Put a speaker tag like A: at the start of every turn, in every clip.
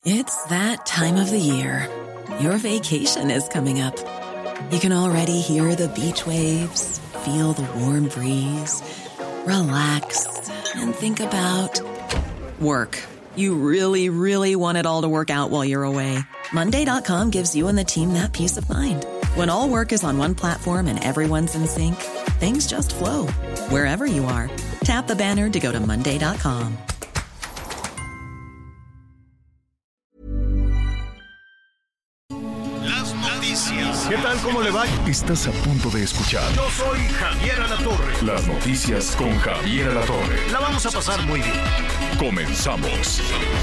A: It's that time of the year. Your vacation is coming up. You can already hear the beach waves, feel the warm breeze, relax, and think about work. You really, really want it all to work out while you're away. Monday.com gives you and the team that peace of mind. When all work is on one platform and everyone's in sync, things just flow. Wherever you are, tap the banner to go to Monday.com.
B: Las noticias.
C: ¿Qué tal? ¿Cómo le va?
D: Estás a punto de escuchar
C: Yo soy Javier Alatorre.
D: las noticias con Javier Alatorre.
C: La vamos a pasar muy bien.
D: Comenzamos.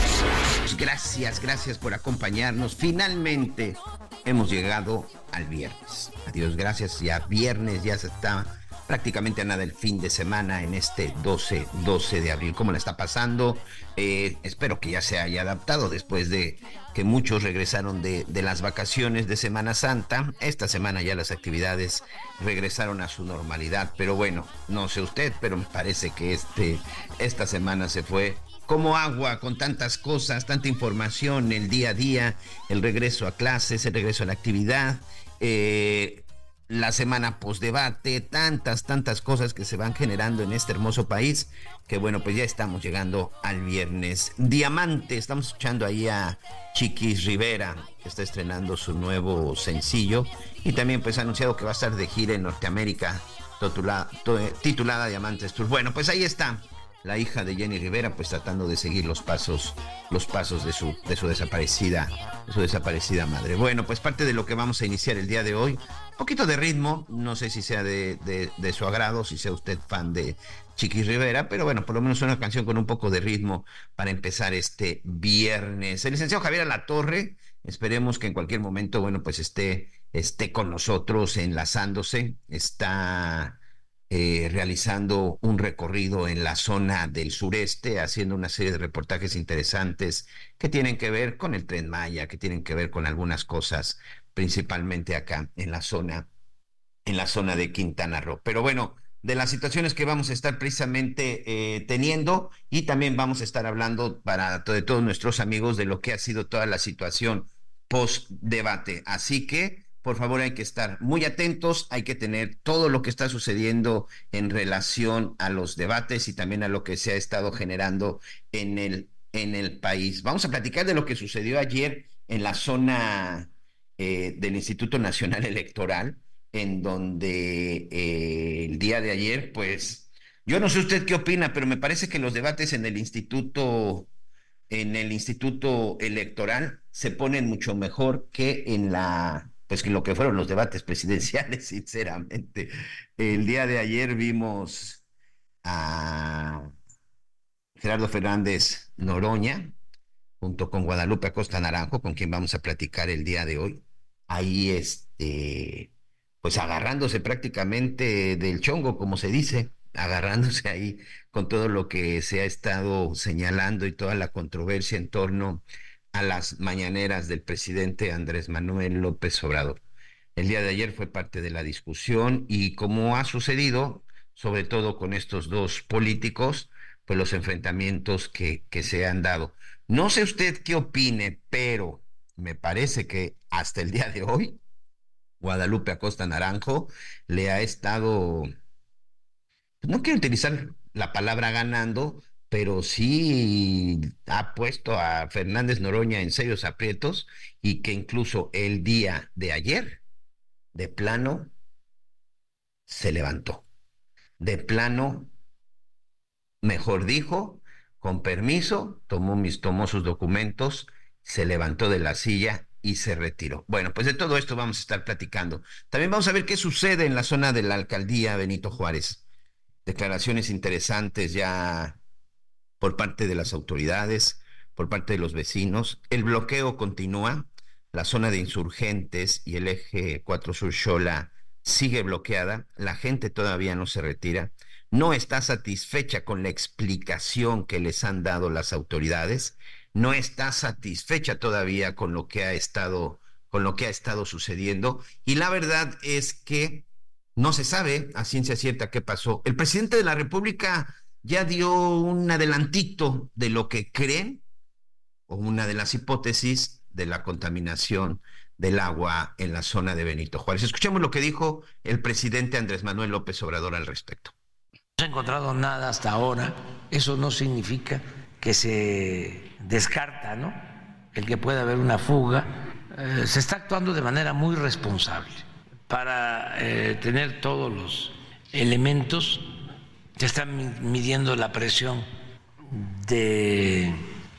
B: Gracias por acompañarnos. Finalmente hemos llegado al viernes. Adiós, gracias. Ya viernes, ya se está prácticamente a nada el fin de semana en este 12 de abril. ¿Cómo la está pasando? Espero que ya se haya adaptado después de que muchos regresaron de las vacaciones de Semana Santa. Esta semana ya las actividades regresaron a su normalidad, pero bueno, no sé usted, pero me parece que esta semana se fue como agua, con tantas cosas, tanta información, el día a día, el regreso a clases, el regreso a la actividad, la semana post-debate, tantas cosas que se van generando en este hermoso país, que bueno, pues ya estamos llegando al viernes. Diamante, estamos escuchando ahí a Chiquis Rivera, que está estrenando su nuevo sencillo, y también pues ha anunciado que va a estar de gira en Norteamérica, titulada Diamantes Tour. Bueno, pues ahí está la hija de Jenny Rivera, pues tratando de seguir los pasos de su desaparecida madre. Bueno, pues parte de lo que vamos a iniciar el día de hoy, un poquito de ritmo, no sé si sea de su agrado, si sea usted fan de Chiquis Rivera, pero bueno, por lo menos una canción con un poco de ritmo para empezar este viernes. El licenciado Javier Alatorre, esperemos que en cualquier momento, bueno, pues esté con nosotros enlazándose, está realizando un recorrido en la zona del sureste, haciendo una serie de reportajes interesantes que tienen que ver con el Tren Maya, que tienen que ver con algunas cosas, principalmente acá en la zona de Quintana Roo. Pero bueno, de las situaciones que vamos a estar precisamente teniendo, y también vamos a estar hablando de todos nuestros amigos de lo que ha sido toda la situación post-debate. Así que por favor, hay que estar muy atentos, hay que tener todo lo que está sucediendo en relación a los debates y también a lo que se ha estado generando en el país. Vamos a platicar de lo que sucedió ayer en la zona del Instituto Nacional Electoral, en donde el día de ayer, pues, yo no sé usted qué opina, pero me parece que los debates en el Instituto Electoral se ponen mucho mejor que que lo que fueron los debates presidenciales, sinceramente. El día de ayer vimos a Gerardo Fernández Noroña, junto con Guadalupe Acosta Naranjo, con quien vamos a platicar el día de hoy, ahí pues agarrándose prácticamente del chongo, como se dice, agarrándose ahí con todo lo que se ha estado señalando y toda la controversia en torno a las mañaneras del presidente Andrés Manuel López Obrador. El día de ayer fue parte de la discusión y como ha sucedido, sobre todo con estos dos políticos, pues los enfrentamientos que se han dado. No sé usted qué opine, pero me parece que hasta el día de hoy, Guadalupe Acosta Naranjo le ha estado, no quiero utilizar la palabra ganando, pero sí ha puesto a Fernández Noroña en serios aprietos, y que incluso el día de ayer, de plano, se levantó. De plano, mejor dijo, con permiso, tomó sus documentos, se levantó de la silla y se retiró. Bueno, pues de todo esto vamos a estar platicando. También vamos a ver qué sucede en la zona de la alcaldía Benito Juárez. Declaraciones interesantes ya por parte de las autoridades, por parte de los vecinos. El bloqueo continúa, la zona de Insurgentes y el eje 4 Sur Xola sigue bloqueada, la gente todavía no se retira, no está satisfecha con la explicación que les han dado las autoridades, no está satisfecha todavía con lo que ha estado sucediendo, y la verdad es que no se sabe a ciencia cierta qué pasó. El presidente de la República ya dio un adelantito de lo que creen o una de las hipótesis de la contaminación del agua en la zona de Benito Juárez. Escuchemos lo que dijo el presidente Andrés Manuel López Obrador al respecto.
E: No se ha encontrado nada hasta ahora. Eso no significa que se descarta, ¿no?, el que pueda haber una fuga. Se está actuando de manera muy responsable para tener todos los elementos. Se está midiendo la presión del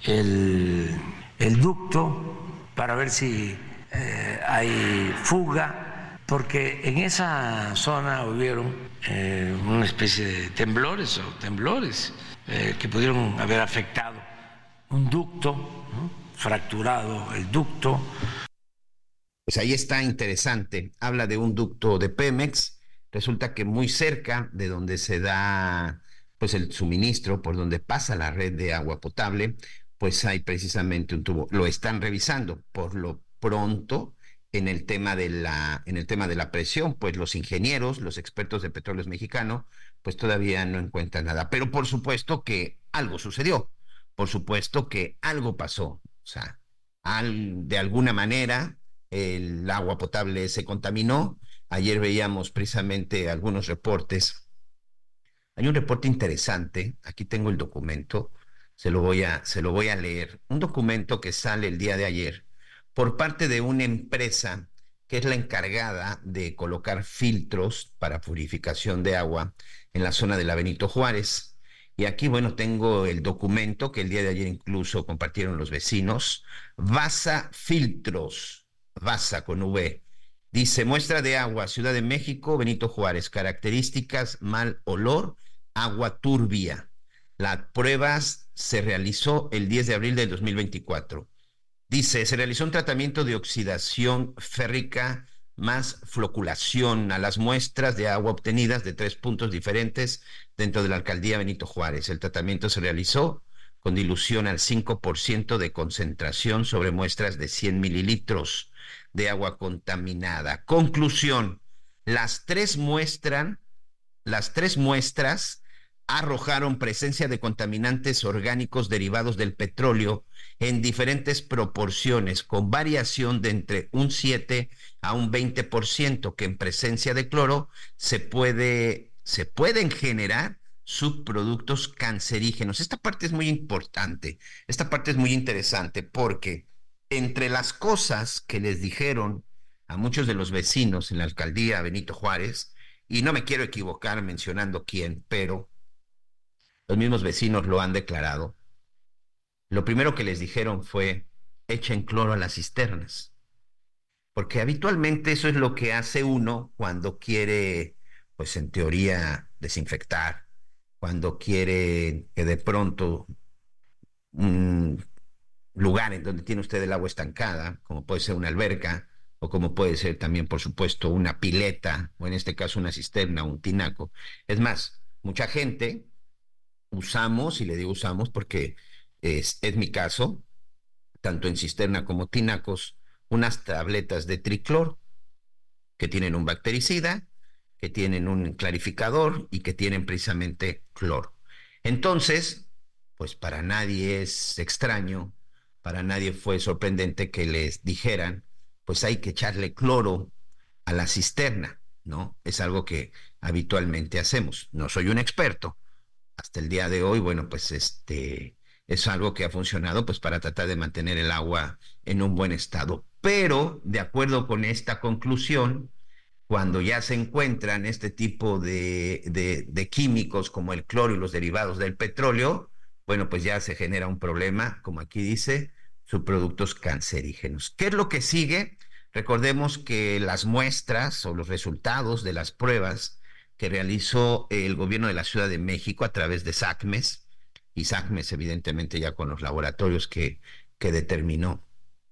E: ducto para ver si hay fuga, porque en esa zona hubieron una especie de temblores que pudieron haber afectado un ducto, ¿no?, fracturado el ducto.
B: Pues ahí está, interesante. Habla de un ducto de Pemex. Resulta que muy cerca de donde se da pues el suministro, por donde pasa la red de agua potable, pues hay precisamente un tubo. Lo están revisando. Por lo pronto, en el tema de la presión, pues los ingenieros, los expertos de Petróleos Mexicano, pues todavía no encuentran nada. Pero por supuesto que algo sucedió. Por supuesto que algo pasó. O sea, de alguna manera el agua potable se contaminó. Ayer veíamos precisamente algunos reportes. Hay un reporte interesante, aquí tengo el documento, se lo voy a leer. Un documento que sale el día de ayer por parte de una empresa que es la encargada de colocar filtros para purificación de agua en la zona de la Benito Juárez. Y aquí, bueno, tengo el documento que el día de ayer incluso compartieron los vecinos. Vasa Filtros, Vasa con V. Dice, muestra de agua, Ciudad de México, Benito Juárez, características, mal olor, agua turbia. Las pruebas se realizó el 10 de abril del 2024. Dice, se realizó un tratamiento de oxidación férrica más floculación a las muestras de agua obtenidas de 3 puntos diferentes dentro de la alcaldía Benito Juárez. El tratamiento se realizó con dilución al 5% de concentración sobre muestras de 100 mililitros de agua contaminada. Conclusión, las tres muestras arrojaron presencia de contaminantes orgánicos derivados del petróleo en diferentes proporciones, con variación de entre un 7 a un 20%, que en presencia de cloro se pueden generar subproductos cancerígenos. Esta parte es muy importante, esta parte es muy interesante, porque entre las cosas que les dijeron a muchos de los vecinos en la alcaldía Benito Juárez, y no me quiero equivocar mencionando quién, pero los mismos vecinos lo han declarado, lo primero que les dijeron fue, echen cloro a las cisternas, porque habitualmente eso es lo que hace uno cuando quiere, pues en teoría, desinfectar, cuando quiere que de pronto un lugar en donde tiene usted el agua estancada, como puede ser una alberca, o como puede ser también, por supuesto, una pileta, o en este caso una cisterna, un tinaco. Es más, mucha gente usamos, y le digo usamos porque es mi caso, tanto en cisterna como tinacos, unas tabletas de triclor que tienen un bactericida, que tienen un clarificador y que tienen precisamente cloro. Entonces, pues para nadie es extraño, para nadie fue sorprendente que les dijeran, pues hay que echarle cloro a la cisterna, ¿no? Es algo que habitualmente hacemos. No soy un experto. Hasta el día de hoy, bueno, pues es algo que ha funcionado pues para tratar de mantener el agua en un buen estado. Pero, de acuerdo con esta conclusión, cuando ya se encuentran este tipo de químicos como el cloro y los derivados del petróleo, bueno, pues ya se genera un problema, como aquí dice, subproductos cancerígenos. ¿Qué es lo que sigue? Recordemos que las muestras o los resultados de las pruebas que realizó el gobierno de la Ciudad de México a través de SACMES, y SACMES evidentemente ya con los laboratorios que determinó,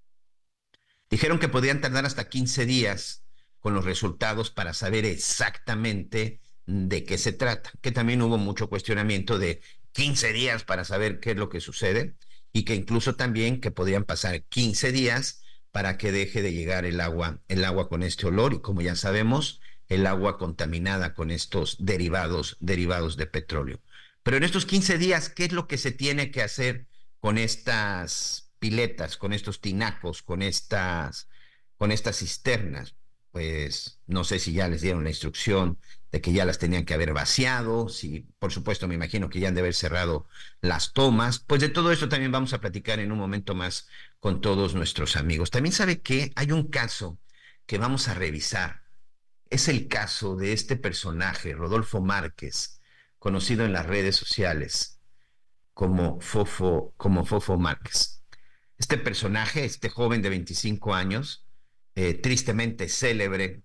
B: dijeron que podían tardar hasta 15 días con los resultados para saber exactamente de qué se trata, que también hubo mucho cuestionamiento de 15 días para saber qué es lo que sucede, y que incluso también que podrían pasar 15 días para que deje de llegar el agua con este olor, y como ya sabemos, el agua contaminada con estos derivados de petróleo. Pero en estos 15 días, ¿qué es lo que se tiene que hacer con estas piletas, con estos tinacos, con estas cisternas. Pues no sé si ya les dieron la instrucción de que ya las tenían que haber vaciado, si, por supuesto, me imagino que ya han de haber cerrado las tomas. Pues de todo esto también vamos a platicar en un momento más con todos nuestros amigos. También sabe que hay un caso que vamos a revisar. Es el caso de este personaje, Rodolfo Márquez, conocido en las redes sociales como Fofo Márquez. Este personaje, este joven de 25 años, tristemente célebre,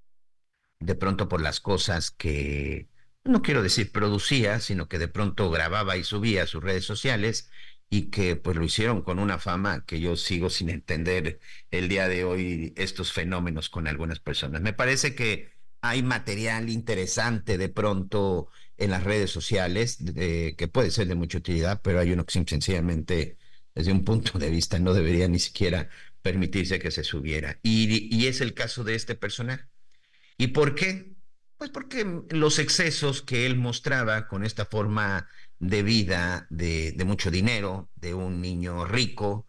B: de pronto por las cosas que, no quiero decir producía, sino que de pronto grababa y subía a sus redes sociales, y que pues lo hicieron con una fama que yo sigo sin entender el día de hoy, estos fenómenos con algunas personas. Me parece que hay material interesante de pronto en las redes sociales, que puede ser de mucha utilidad, pero hay uno que sencillamente, desde un punto de vista, no debería ni siquiera permitirse que se subiera. Y es el caso de este personaje. ¿Y por qué? Pues porque los excesos que él mostraba con esta forma de vida, de mucho dinero, de un niño rico,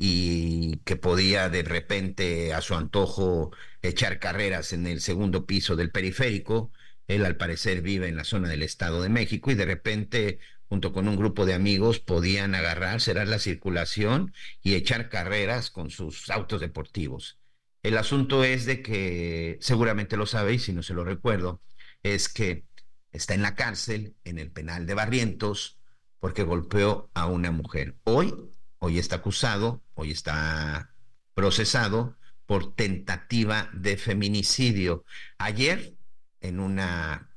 B: y que podía de repente a su antojo echar carreras en el segundo piso del periférico. Él al parecer vive en la zona del Estado de México, y de repente junto con un grupo de amigos podían agarrar, cerrar la circulación y echar carreras con sus autos deportivos. El asunto es de que, seguramente lo sabéis, si no se lo recuerdo, es que está en la cárcel, en el penal de Barrientos, porque golpeó a una mujer. Hoy está acusado, hoy está procesado por tentativa de feminicidio. Ayer, en una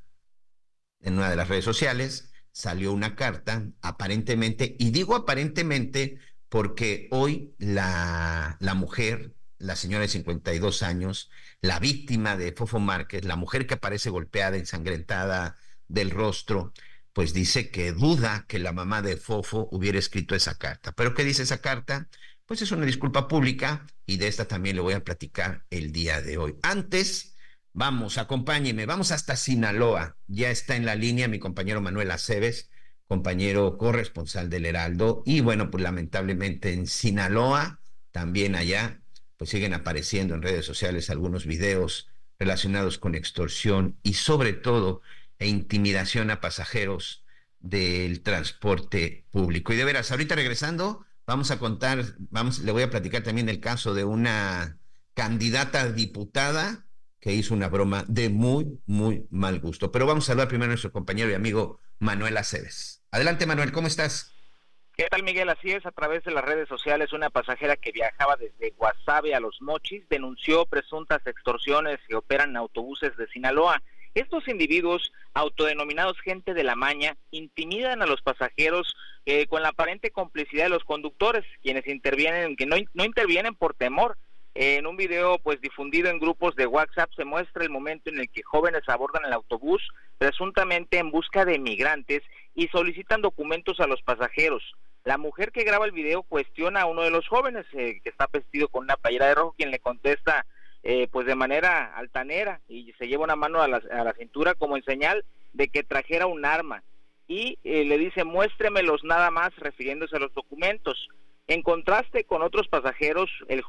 B: de las redes sociales, salió una carta, aparentemente, y digo aparentemente porque hoy la mujer, la señora de 52 años, la víctima de Fofo Márquez, la mujer que aparece golpeada, ensangrentada del rostro, pues dice que duda que la mamá de Fofo hubiera escrito esa carta. ¿Pero qué dice esa carta? Pues es una disculpa pública, y de esta también le voy a platicar el día de hoy. Antes, acompáñenme, vamos hasta Sinaloa. Ya está en la línea mi compañero Manuel Aceves, compañero corresponsal del Heraldo, y bueno, pues lamentablemente en Sinaloa, también allá, pues siguen apareciendo en redes sociales algunos videos relacionados con extorsión y sobre todo intimidación a pasajeros del transporte público. Y de veras, ahorita regresando, le voy a platicar también el caso de una candidata a diputada que hizo una broma de muy, muy mal gusto. Pero vamos a saludar primero a nuestro compañero y amigo Manuel Aceves. Adelante, Manuel, ¿cómo estás?
F: ¿Qué tal, Miguel? Así es, a través de las redes sociales, una pasajera que viajaba desde Guasave a Los Mochis denunció presuntas extorsiones que operan en autobuses de Sinaloa. Estos individuos, autodenominados gente de la maña, intimidan a los pasajeros con la aparente complicidad de los conductores, quienes intervienen, que no intervienen por temor. En un video pues difundido en grupos de WhatsApp se muestra el momento en el que jóvenes abordan el autobús presuntamente en busca de migrantes y solicitan documentos a los pasajeros. La mujer que graba el video cuestiona a uno de los jóvenes que está vestido con una playera de rojo, quien le contesta pues de manera altanera y se lleva una mano a la cintura como en señal de que trajera un arma, y le dice muéstremelos nada más, refiriéndose a los documentos. En contraste con otros pasajeros, el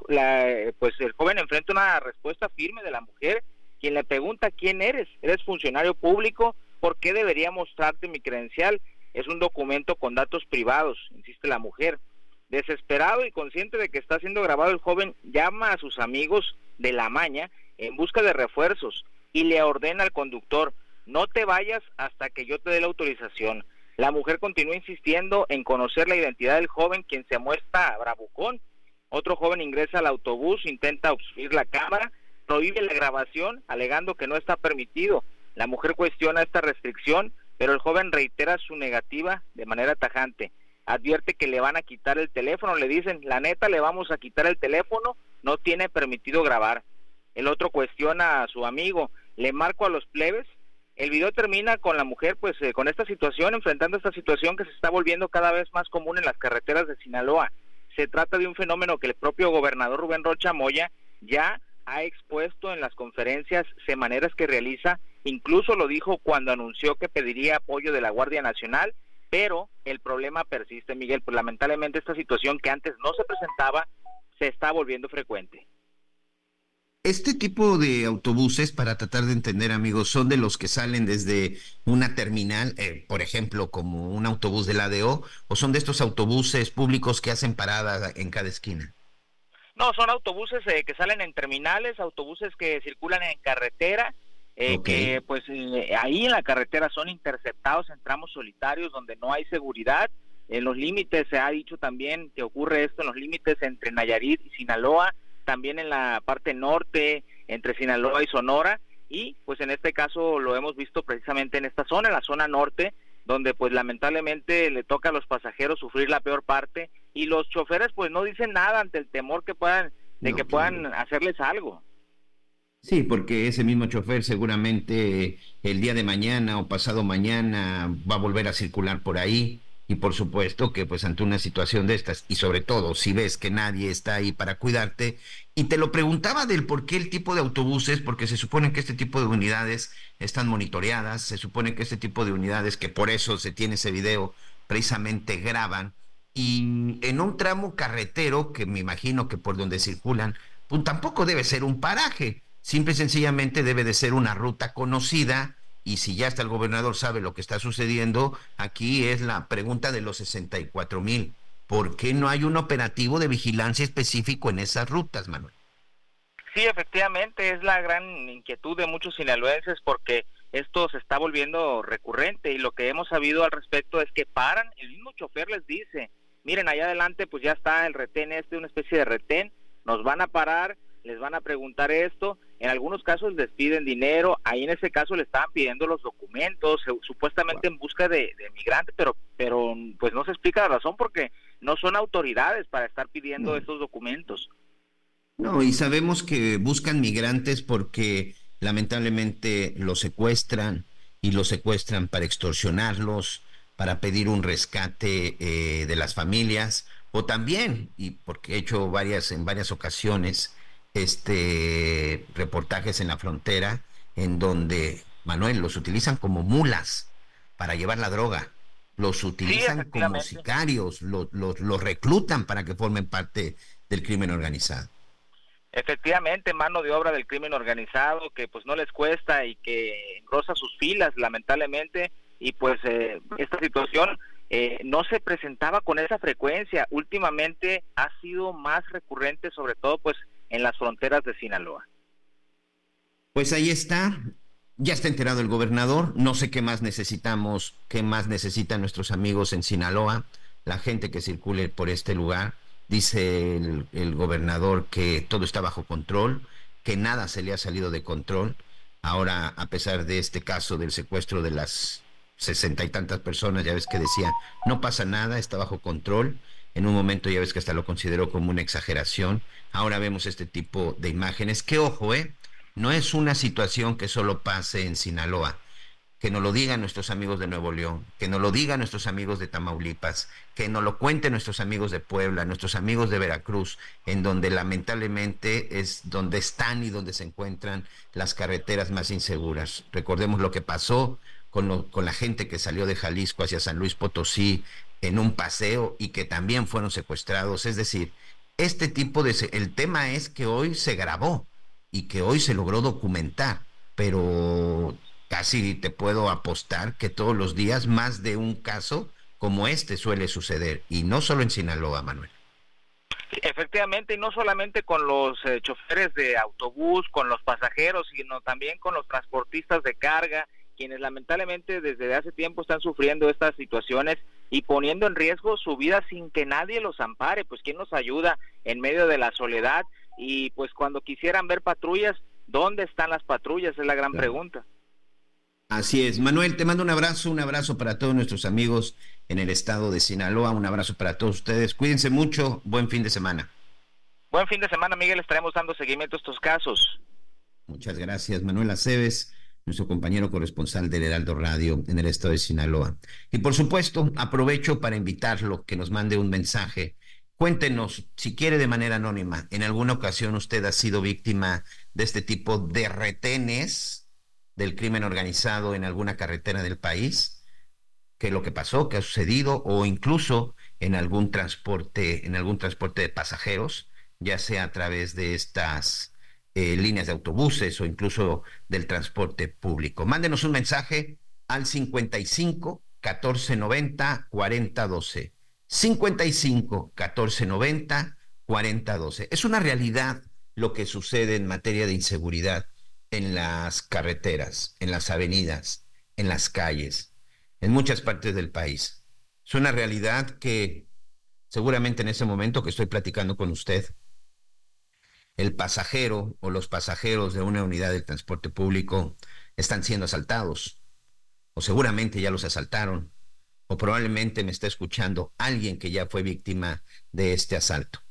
F: joven enfrenta una respuesta firme de la mujer, quien le pregunta ¿quién eres? ¿Eres funcionario público? ¿Por qué debería mostrarte mi credencial? Es un documento con datos privados, insiste la mujer. Desesperado y consciente de que está siendo grabado, el joven llama a sus amigos de la maña en busca de refuerzos y le ordena al conductor: no te vayas hasta que yo te dé la autorización. La mujer continúa insistiendo en conocer la identidad del joven, quien se muestra bravucón. Otro joven ingresa al autobús, intenta obstruir la cámara, prohíbe la grabación, alegando que no está permitido. La mujer cuestiona esta restricción, pero el joven reitera su negativa de manera tajante. Advierte que le van a quitar el teléfono, le dicen, la neta, le vamos a quitar el teléfono, no tiene permitido grabar. El otro cuestiona a su amigo, le marco a los plebes. El video termina con la mujer con esta situación, enfrentando esta situación que se está volviendo cada vez más común en las carreteras de Sinaloa. Se trata de un fenómeno que el propio gobernador Rubén Rocha Moya ya ha expuesto en las conferencias semaneras que realiza. Incluso lo dijo cuando anunció que pediría apoyo de la Guardia Nacional pero el problema persiste, Miguel, pues lamentablemente esta situación que antes no se presentaba, se está volviendo frecuente.
B: Este tipo de autobuses, para tratar de entender, amigos, son de los que salen desde una terminal, por ejemplo, como un autobús del ADO, o son de estos autobuses públicos que hacen paradas en cada esquina.
F: No, son autobuses que salen en terminales, autobuses que circulan en carretera, que pues ahí en la carretera son interceptados en tramos solitarios donde no hay seguridad. En los límites se ha dicho también que ocurre esto en los límites entre Nayarit y Sinaloa, también en la parte norte entre Sinaloa y Sonora, y pues en este caso lo hemos visto precisamente en esta zona, en la zona norte, donde pues lamentablemente le toca a los pasajeros sufrir la peor parte, y los choferes pues no dicen nada ante el temor que puedan hacerles algo.
B: Sí, porque ese mismo chofer seguramente el día de mañana o pasado mañana va a volver a circular por ahí, y por supuesto que pues ante una situación de estas, y sobre todo si ves que nadie está ahí para cuidarte, y te lo preguntaba del por qué el tipo de autobuses, porque se supone que este tipo de unidades están monitoreadas, se supone que este tipo de unidades, que por eso se tiene ese video, precisamente graban, y en un tramo carretero, que me imagino que por donde circulan, pues tampoco debe ser un paraje, simple y sencillamente debe de ser una ruta conocida. Y si ya hasta el gobernador sabe lo que está sucediendo, aquí es la pregunta de los 64,000. ¿Por qué no hay un operativo de vigilancia específico en esas rutas, Manuel?
F: Sí, efectivamente, es la gran inquietud de muchos sinaloenses porque esto se está volviendo recurrente, y lo que hemos sabido al respecto es que paran, el mismo chofer les dice, miren, allá adelante pues ya está el retén una especie de retén, nos van a parar, les van a preguntar esto, en algunos casos les piden dinero, ahí en ese caso le estaban pidiendo los documentos, supuestamente en busca de migrantes, pero pues no se explica la razón porque no son autoridades para estar pidiendo estos documentos.
B: No, y sabemos que buscan migrantes porque lamentablemente los secuestran, y los secuestran para extorsionarlos, para pedir un rescate de las familias, o también, y porque he hecho en varias ocasiones, reportajes en la frontera en donde, Manuel, los utilizan como mulas para llevar la droga, los utilizan como sicarios, los reclutan para que formen parte del crimen organizado.
F: Efectivamente, mano de obra del crimen organizado que pues no les cuesta y que engrosa sus filas lamentablemente, y pues esta situación no se presentaba con esa frecuencia, últimamente ha sido más recurrente, sobre todo pues en las fronteras de Sinaloa.
B: Pues ahí está, ya está enterado el gobernador, no sé qué más necesitan nuestros amigos en Sinaloa, la gente que circule por este lugar. Dice el gobernador que todo está bajo control, que nada se le ha salido de control. Ahora, a pesar de este caso del secuestro de las 60 y tantas personas, ya ves que decía, no pasa nada, está bajo control. En un momento ya ves que hasta lo consideró como una exageración. Ahora vemos este tipo de imágenes, que ojo, no es una situación que solo pase en Sinaloa. Que nos lo digan nuestros amigos de Nuevo León, que nos lo digan nuestros amigos de Tamaulipas, que nos lo cuenten nuestros amigos de Puebla, nuestros amigos de Veracruz, en donde lamentablemente es donde están y donde se encuentran las carreteras más inseguras. Recordemos lo que pasó con la gente que salió de Jalisco hacia San Luis Potosí en un paseo y que también fueron secuestrados. Es decir, el tema es que hoy se grabó y que hoy se logró documentar, pero casi te puedo apostar que todos los días más de un caso como este suele suceder, y no solo en Sinaloa, Manuel.
F: Efectivamente, y no solamente con los choferes de autobús, con los pasajeros, sino también con los transportistas de carga, quienes lamentablemente desde hace tiempo están sufriendo estas situaciones y poniendo en riesgo su vida sin que nadie los ampare. Pues ¿quién los ayuda en medio de la soledad? Y pues cuando quisieran ver patrullas, ¿dónde están las patrullas? Es la gran pregunta.
B: Así es. Manuel, te mando un abrazo para todos nuestros amigos en el estado de Sinaloa, un abrazo para todos ustedes. Cuídense mucho, buen fin de semana.
F: Buen fin de semana, Miguel, estaremos dando seguimiento a estos casos.
B: Muchas gracias, Manuel Aceves, nuestro compañero corresponsal del Heraldo Radio en el estado de Sinaloa. Y por supuesto, aprovecho para invitarlo que nos mande un mensaje. Cuéntenos, si quiere de manera anónima, ¿en alguna ocasión usted ha sido víctima de este tipo de retenes del crimen organizado en alguna carretera del país? qué es lo que pasó, qué ha sucedido, o incluso en algún transporte de pasajeros, ya sea a través de estas líneas de autobuses o incluso del transporte público. Mándenos un mensaje al 55 1490 4012. 55 1490 4012. Es una realidad lo que sucede en materia de inseguridad en las carreteras, en las avenidas, en las calles, en muchas partes del país. Es una realidad que seguramente en ese momento que estoy platicando con usted, el pasajero o los pasajeros de una unidad de transporte público están siendo asaltados, o seguramente ya los asaltaron, o probablemente me está escuchando alguien que ya fue víctima de este asalto.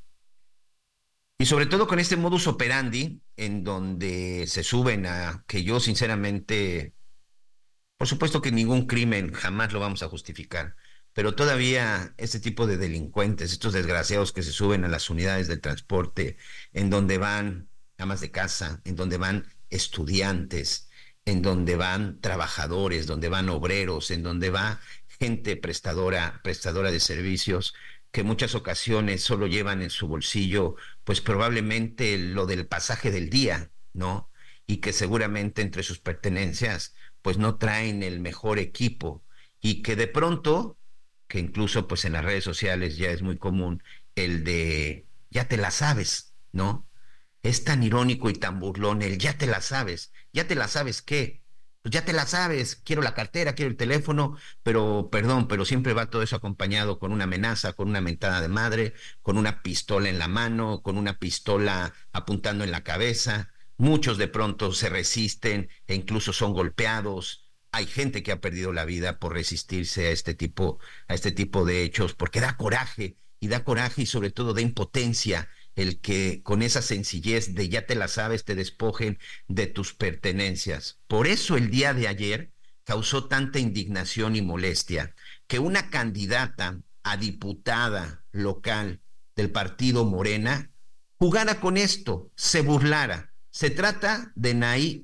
B: Y sobre todo con este modus operandi, en donde se suben a que yo sinceramente, por supuesto que ningún crimen jamás lo vamos a justificar, pero todavía este tipo de delincuentes, estos desgraciados que se suben a las unidades del transporte, en donde van amas de casa, en donde van estudiantes, en donde van trabajadores, donde van obreros, en donde va gente prestadora de servicios, que en muchas ocasiones solo llevan en su bolsillo, pues probablemente lo del pasaje del día, ¿no? Y que seguramente entre sus pertenencias, pues no traen el mejor equipo, y que de pronto, que incluso pues en las redes sociales ya es muy común, el de ya te la sabes, ¿no? Es tan irónico y tan burlón el ya te la sabes ¿qué? Pues ya te la sabes, quiero la cartera, quiero el teléfono, pero perdón, pero siempre va todo eso acompañado con una amenaza, con una mentada de madre, con una pistola en la mano, con una pistola apuntando en la cabeza. Muchos de pronto se resisten e incluso son golpeados. Hay gente que ha perdido la vida por resistirse a este tipo de hechos, porque da coraje y sobre todo da impotencia el que con esa sencillez de ya te la sabes te despojen de tus pertenencias. Por eso el día de ayer causó tanta indignación y molestia que una candidata a diputada local del partido Morena jugara con esto, se burlara. Se trata de Nayeli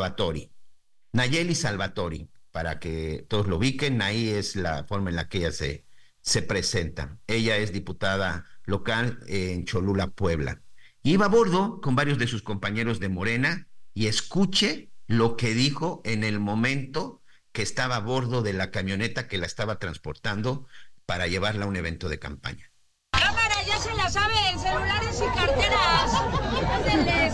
B: Salvatori, para que todos lo ubiquen. Nay es la forma en la que ella se presenta. Ella es diputada local en Cholula, Puebla. Iba a bordo con varios de sus compañeros de Morena, y escuche lo que dijo en el momento que estaba a bordo de la camioneta que la estaba transportando para llevarla a un evento de campaña.
G: Cámara, ya se la saben, celulares y carteras. Pásenles.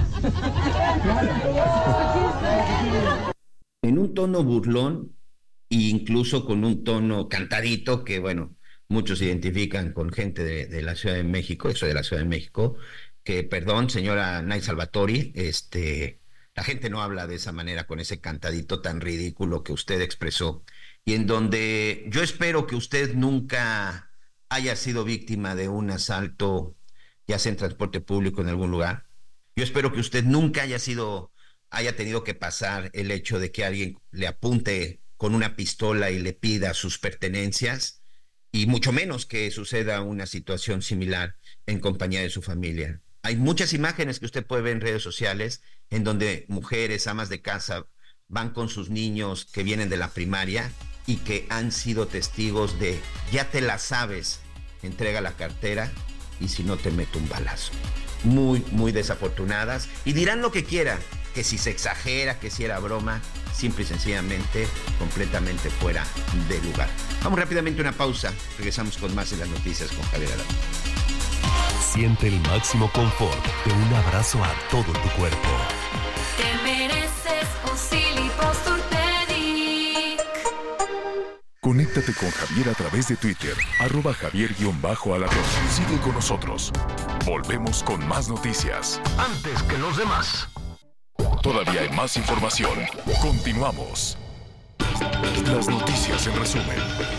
B: En un tono burlón e incluso con un tono cantadito que, bueno, muchos identifican con gente de la Ciudad de México, eso de la Ciudad de México, que, perdón, señora Nayeli Salvatori, la gente no habla de esa manera, con ese cantadito tan ridículo que usted expresó, y en donde yo espero que usted nunca haya sido víctima de un asalto, ya sea en transporte público en algún lugar. Yo espero que usted nunca haya tenido que pasar el hecho de que alguien le apunte con una pistola y le pida sus pertenencias, y mucho menos que suceda una situación similar en compañía de su familia. Hay muchas imágenes que usted puede ver en redes sociales en donde mujeres, amas de casa, van con sus niños que vienen de la primaria y que han sido testigos de ya te la sabes, entrega la cartera y si no te meto un balazo. Muy, muy desafortunadas, y dirán lo que quieran, que si se exagera, que si era broma, simple y sencillamente completamente fuera de lugar. Vamos rápidamente a una pausa, regresamos con más en las noticias con Javier Alatorre.
H: Siente el máximo confort de un abrazo a todo tu cuerpo.
I: Te mereces un Silly Posturpedic.
D: Conéctate con Javier a través de Twitter, @Javier_Alatorre. Sigue con nosotros. Volvemos con más noticias.
C: Antes que los demás.
D: Todavía hay más información. Continuamos. Las noticias en resumen.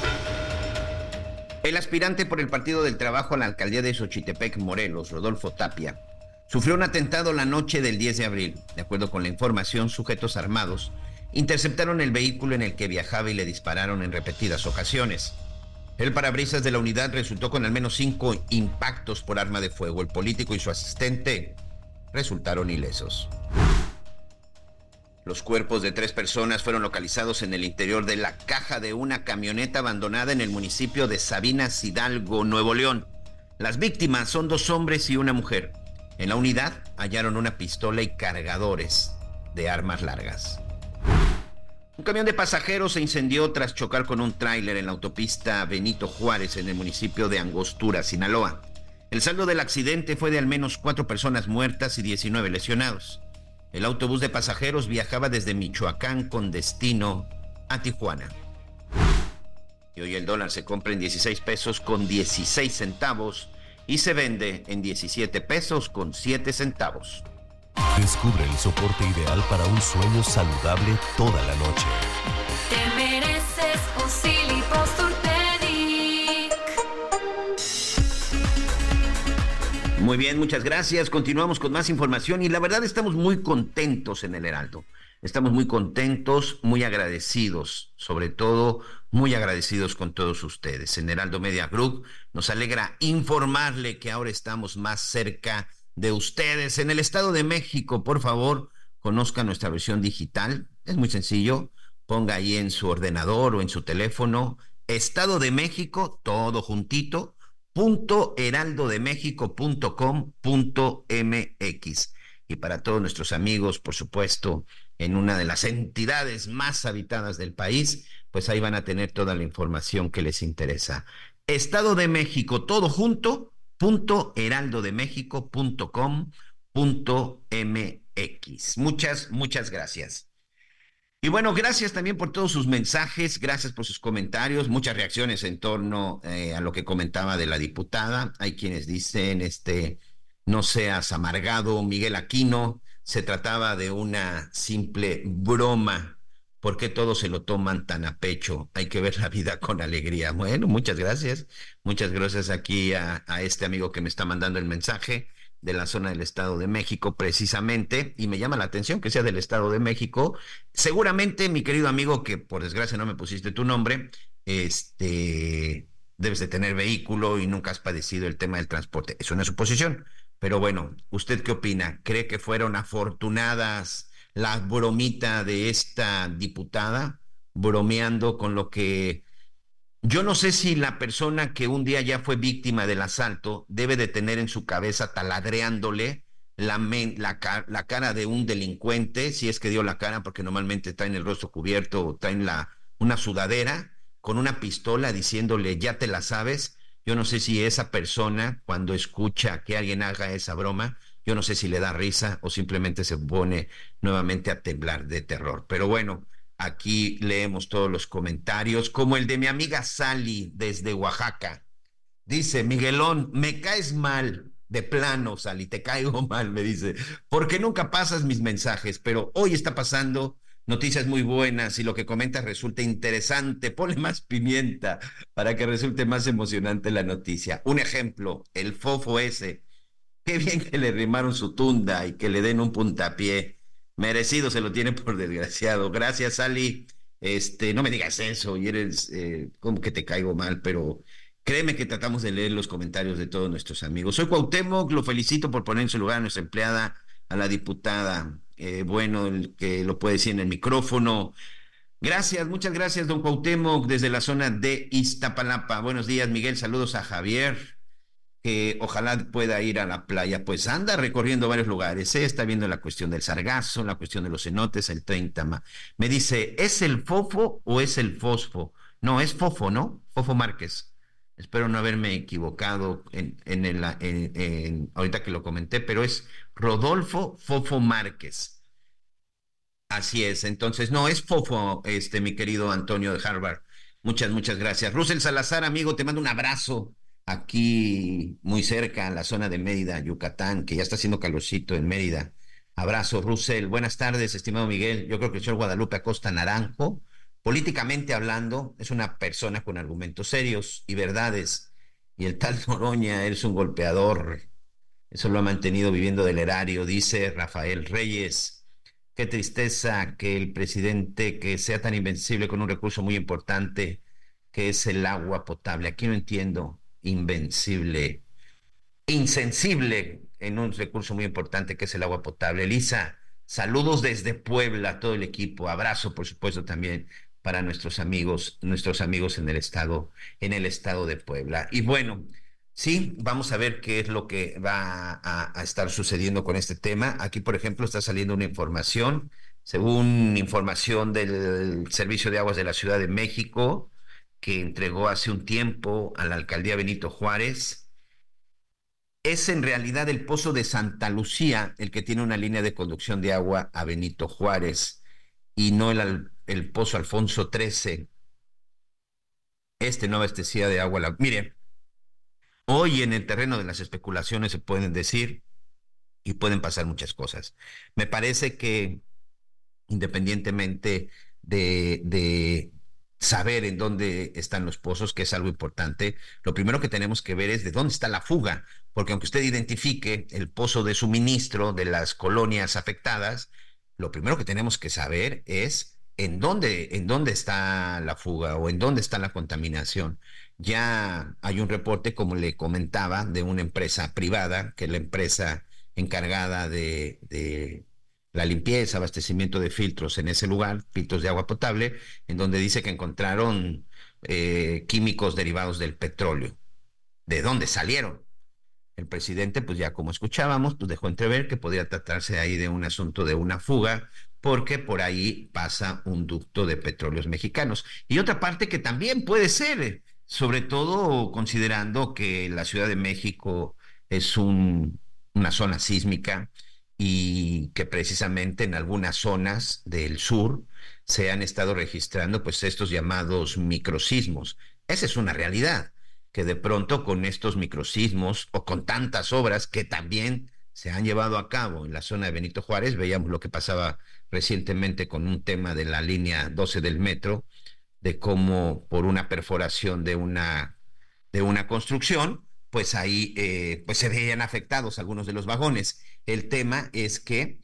B: El aspirante por el Partido del Trabajo a la alcaldía de Xochitepec, Morelos, Rodolfo Tapia, sufrió un atentado la noche del 10 de abril. De acuerdo con la información, sujetos armados interceptaron el vehículo en el que viajaba y le dispararon en repetidas ocasiones. El parabrisas de la unidad resultó con al menos 5 impactos por arma de fuego. El político y su asistente resultaron ilesos. Los cuerpos de 3 personas fueron localizados en el interior de la caja de una camioneta abandonada en el municipio de Sabinas Hidalgo, Nuevo León. Las víctimas son 2 hombres y una mujer. En la unidad hallaron una pistola y cargadores de armas largas. Un camión de pasajeros se incendió tras chocar con un tráiler en la autopista Benito Juárez en el municipio de Angostura, Sinaloa. El saldo del accidente fue de al menos 4 personas muertas y 19 lesionados. El autobús de pasajeros viajaba desde Michoacán con destino a Tijuana. Y hoy el dólar se compra en 16 pesos con 16 centavos y se vende en 17 pesos con 7 centavos.
H: Descubre el soporte ideal para un sueño saludable toda la noche.
I: Te mereces un Silly Posturpedic.
B: Muy bien, muchas gracias. Continuamos con más información y la verdad estamos muy contentos en el Heraldo. Estamos muy contentos, muy agradecidos, sobre todo muy agradecidos con todos ustedes. En Heraldo Media Group nos alegra informarle que ahora estamos más cerca de ustedes. En el Estado de México, por favor, conozca nuestra versión digital. Es muy sencillo. Ponga ahí en su ordenador o en su teléfono Estado de México, todo juntito, .heraldodemexico.com.mx. Y para todos nuestros amigos, por supuesto, en una de las entidades más habitadas del país, pues ahí van a tener toda la información que les interesa. Estado de México, todo junto, .heraldodemexico.com.mx. Muchas gracias. Y bueno, gracias también por todos sus mensajes, gracias por sus comentarios, muchas reacciones en torno a lo que comentaba de la diputada. Hay quienes dicen, no seas amargado, Miguel Aquino, se trataba de una simple broma. ¿Por qué todos se lo toman tan a pecho? Hay que ver la vida con alegría. Bueno, muchas gracias aquí a este amigo que me está mandando el mensaje de la zona del Estado de México, precisamente, y me llama la atención que sea del Estado de México. Seguramente, mi querido amigo, que por desgracia no me pusiste tu nombre, debes de tener vehículo y nunca has padecido el tema del transporte. Es una suposición, pero bueno, ¿usted qué opina? ¿Cree que fueron afortunadas la bromita de esta diputada, bromeando con lo que... Yo no sé si la persona que un día ya fue víctima del asalto debe de tener en su cabeza taladreándole la cara de un delincuente, si es que dio la cara, porque normalmente traen el rostro cubierto o traen una sudadera con una pistola diciéndole, ya te la sabes. Yo no sé si esa persona, cuando escucha que alguien haga esa broma, yo no sé si le da risa o simplemente se pone nuevamente a temblar de terror. Pero bueno, aquí leemos todos los comentarios, como el de mi amiga Sally desde Oaxaca. Dice, Miguelón, me caes mal, de plano, Sally, te caigo mal, me dice, porque nunca pasas mis mensajes, pero hoy está pasando noticias muy buenas y lo que comentas resulta interesante. Ponle más pimienta para que resulte más emocionante la noticia. Un ejemplo, el fofo ese. Qué bien que le rimaron su tunda y que le den un puntapié. Merecido se lo tiene por desgraciado. Gracias, Ali. No me digas eso y eres como que te caigo mal, pero créeme que tratamos de leer los comentarios de todos nuestros amigos. Soy Cuauhtémoc, lo felicito por poner en su lugar a nuestra empleada, a la diputada. Bueno, el que lo puede decir en el micrófono. Gracias, muchas gracias, don Cuauhtémoc, desde la zona de Iztapalapa. Buenos días, Miguel. Saludos a Javier, que ojalá pueda ir a la playa. Pues anda recorriendo varios lugares, está viendo la cuestión del sargazo, la cuestión de los cenotes, el 30. Me dice, ¿es el fofo o es el fosfo? No, es fofo, ¿no? Fofo Márquez. Espero no haberme equivocado ahorita que lo comenté, pero es Rodolfo Fofo Márquez. Así es, entonces, no, es fofo, mi querido Antonio de Harvard. Muchas gracias. Russell Salazar, amigo, te mando un abrazo. Aquí muy cerca, en la zona de Mérida, Yucatán, que ya está haciendo calorcito en Mérida. Abrazo, Russell. Buenas tardes, estimado Miguel. Yo creo que el señor Guadalupe Acosta Naranjo, políticamente hablando, es una persona con argumentos serios y verdades. Y el tal Noroña es un golpeador. Eso lo ha mantenido viviendo del erario, dice Rafael Reyes. Qué tristeza que el presidente que sea tan invencible con un recurso muy importante que es el agua potable. Aquí no entiendo. Insensible en un recurso muy importante que es el agua potable. Elisa Saludos desde Puebla a todo el equipo. Abrazo, por supuesto, también para nuestros amigos en el estado de Puebla. Y bueno, sí, vamos a ver qué es lo que va a estar sucediendo con este tema. Aquí, por ejemplo, está saliendo una información, según información del Servicio de Aguas de la Ciudad de México, que entregó hace un tiempo a la alcaldía Benito Juárez. Es en realidad el pozo de Santa Lucía el que tiene una línea de conducción de agua a Benito Juárez y no el pozo Alfonso XIII. No abastecía de agua. Mire, hoy en el terreno de las especulaciones se pueden decir y pueden pasar muchas cosas. Me parece que independientemente de saber en dónde están los pozos, que es algo importante, lo primero que tenemos que ver es de dónde está la fuga, porque aunque usted identifique el pozo de suministro de las colonias afectadas, lo primero que tenemos que saber es en dónde está la fuga o en dónde está la contaminación. Ya hay un reporte, como le comentaba, de una empresa privada, que es la empresa encargada de la limpieza, abastecimiento de filtros en ese lugar, filtros de agua potable, en donde dice que encontraron químicos derivados del petróleo. ¿De dónde salieron? El presidente, pues ya como escuchábamos, pues dejó entrever que podría tratarse ahí de un asunto de una fuga, porque por ahí pasa un ducto de petróleos mexicanos. Y otra parte que también puede ser, sobre todo considerando que la Ciudad de México es una zona sísmica, y que precisamente en algunas zonas del sur se han estado registrando pues estos llamados microsismos. Esa es una realidad, que de pronto con estos microsismos o con tantas obras que también se han llevado a cabo en la zona de Benito Juárez, veíamos lo que pasaba recientemente con un tema de la línea 12 del metro, de cómo por una perforación de una construcción, pues ahí pues se veían afectados algunos de los vagones. El tema es que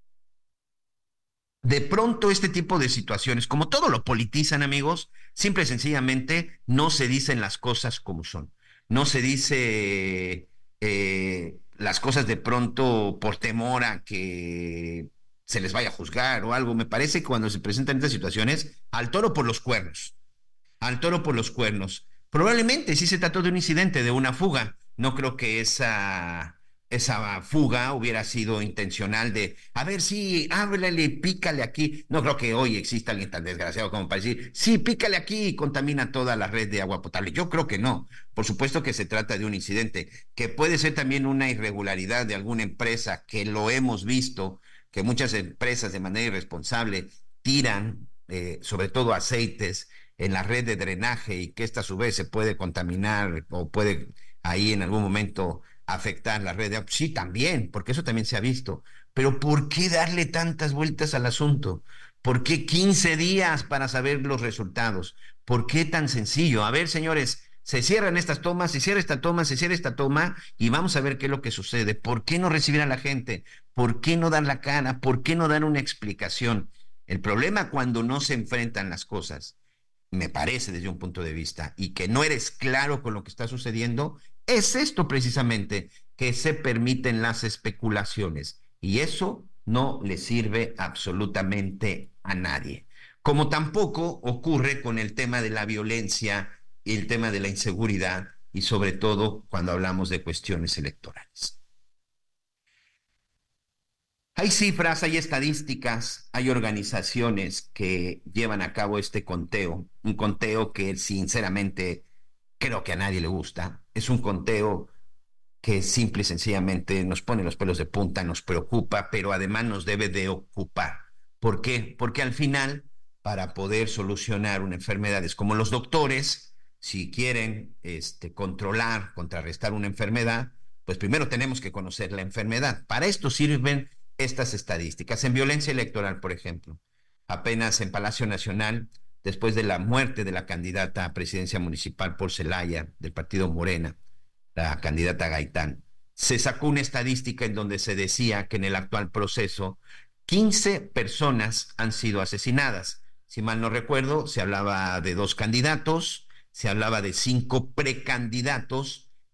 B: de pronto este tipo de situaciones, como todo lo politizan, amigos, simple y sencillamente no se dicen las cosas como son. No se dice las cosas de pronto por temor a que se les vaya a juzgar o algo. Me parece que cuando se presentan estas situaciones, al toro por los cuernos. Al toro por los cuernos. Probablemente sí se trató de un incidente, de una fuga. No creo que esa fuga hubiera sido intencional de, a ver, sí, háblale, pícale aquí. No creo que hoy exista alguien tan desgraciado como para decir, sí, pícale aquí y contamina toda la red de agua potable. Yo creo que no. Por supuesto que se trata de un incidente, que puede ser también una irregularidad de alguna empresa, que lo hemos visto, que muchas empresas de manera irresponsable tiran, sobre todo aceites, en la red de drenaje y que esta a su vez se puede contaminar o puede ahí en algún momento afectar la red de agua. Sí, también, porque eso también se ha visto. Pero ¿por qué darle tantas vueltas al asunto? ¿Por qué 15 días para saber los resultados? ¿Por qué tan sencillo? A ver, señores, se cierran estas tomas, se cierra esta toma, se cierra esta toma y vamos a ver qué es lo que sucede. ¿Por qué no recibir a la gente? ¿Por qué no dar la cara? ¿Por qué no dar una explicación? El problema cuando no se enfrentan las cosas, me parece desde un punto de vista, y que no eres claro con lo que está sucediendo, es esto precisamente, que se permiten las especulaciones, y eso no le sirve absolutamente a nadie. Como tampoco ocurre con el tema de la violencia y el tema de la inseguridad, y sobre todo cuando hablamos de cuestiones electorales. Hay cifras, hay estadísticas, hay organizaciones que llevan a cabo este conteo, un conteo que sinceramente creo que a nadie le gusta. Es un conteo que simple y sencillamente nos pone los pelos de punta, nos preocupa, pero además nos debe de ocupar. ¿Por qué? Porque al final, para poder solucionar una enfermedad, es como los doctores, si quieren controlar, contrarrestar una enfermedad, pues primero tenemos que conocer la enfermedad. Para esto sirven estas estadísticas. En violencia electoral, por ejemplo, apenas en Palacio Nacional, después de la muerte de la candidata a presidencia municipal por Celaya, del partido Morena, la candidata Gaitán, se sacó una estadística en donde se decía que en el actual proceso 15 personas han sido asesinadas. Si mal no recuerdo, se hablaba de 2 candidatos, se hablaba de 5 precandidatos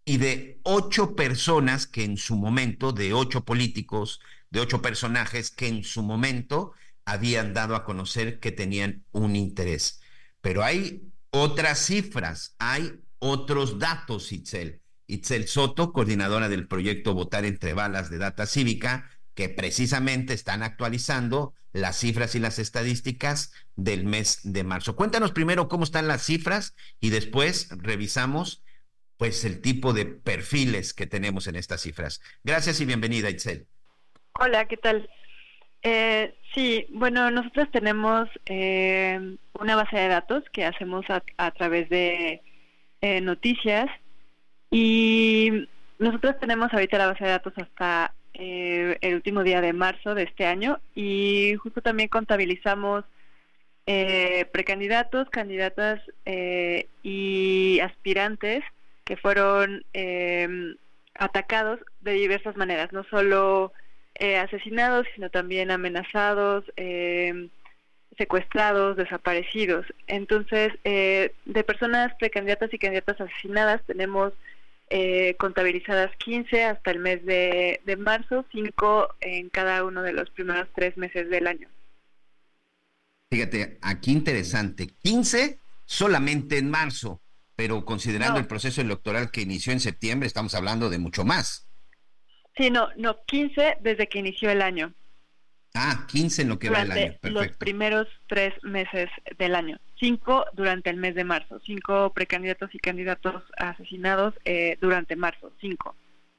B: y de 8 personas que en su momento, de 8 políticos, de 8 personajes que en su momento habían dado a conocer que tenían un interés. Pero hay otras cifras, hay otros datos, Itzel. Itzel Soto, coordinadora del proyecto Votar entre Balas de Data Cívica, que precisamente están actualizando las cifras y las estadísticas del mes de marzo. Cuéntanos primero cómo están las cifras y después revisamos pues el tipo de perfiles que tenemos en estas cifras. Gracias y bienvenida, Itzel.
J: Hola, ¿qué tal? Sí, bueno, nosotros tenemos una base de datos que hacemos a través de noticias, y nosotros tenemos ahorita la base de datos hasta el último día de marzo de este año, y justo también contabilizamos precandidatos, candidatas y aspirantes que fueron atacados de diversas maneras, no solo asesinados, sino también amenazados, secuestrados, desaparecidos. Entonces, de personas precandidatas y candidatas asesinadas tenemos contabilizadas 15 hasta el mes de marzo, 5 en cada uno de los primeros 3 meses del año.
B: Fíjate, aquí interesante, 15 solamente en marzo, pero considerando el proceso electoral que inició en septiembre, estamos hablando de mucho más.
J: Sí, no, 15 desde que inició el año.
B: 15 en lo que va el año, perfecto.
J: Los primeros 3 meses del año, 5 durante el mes de marzo, 5 precandidatos y candidatos asesinados durante marzo, 5.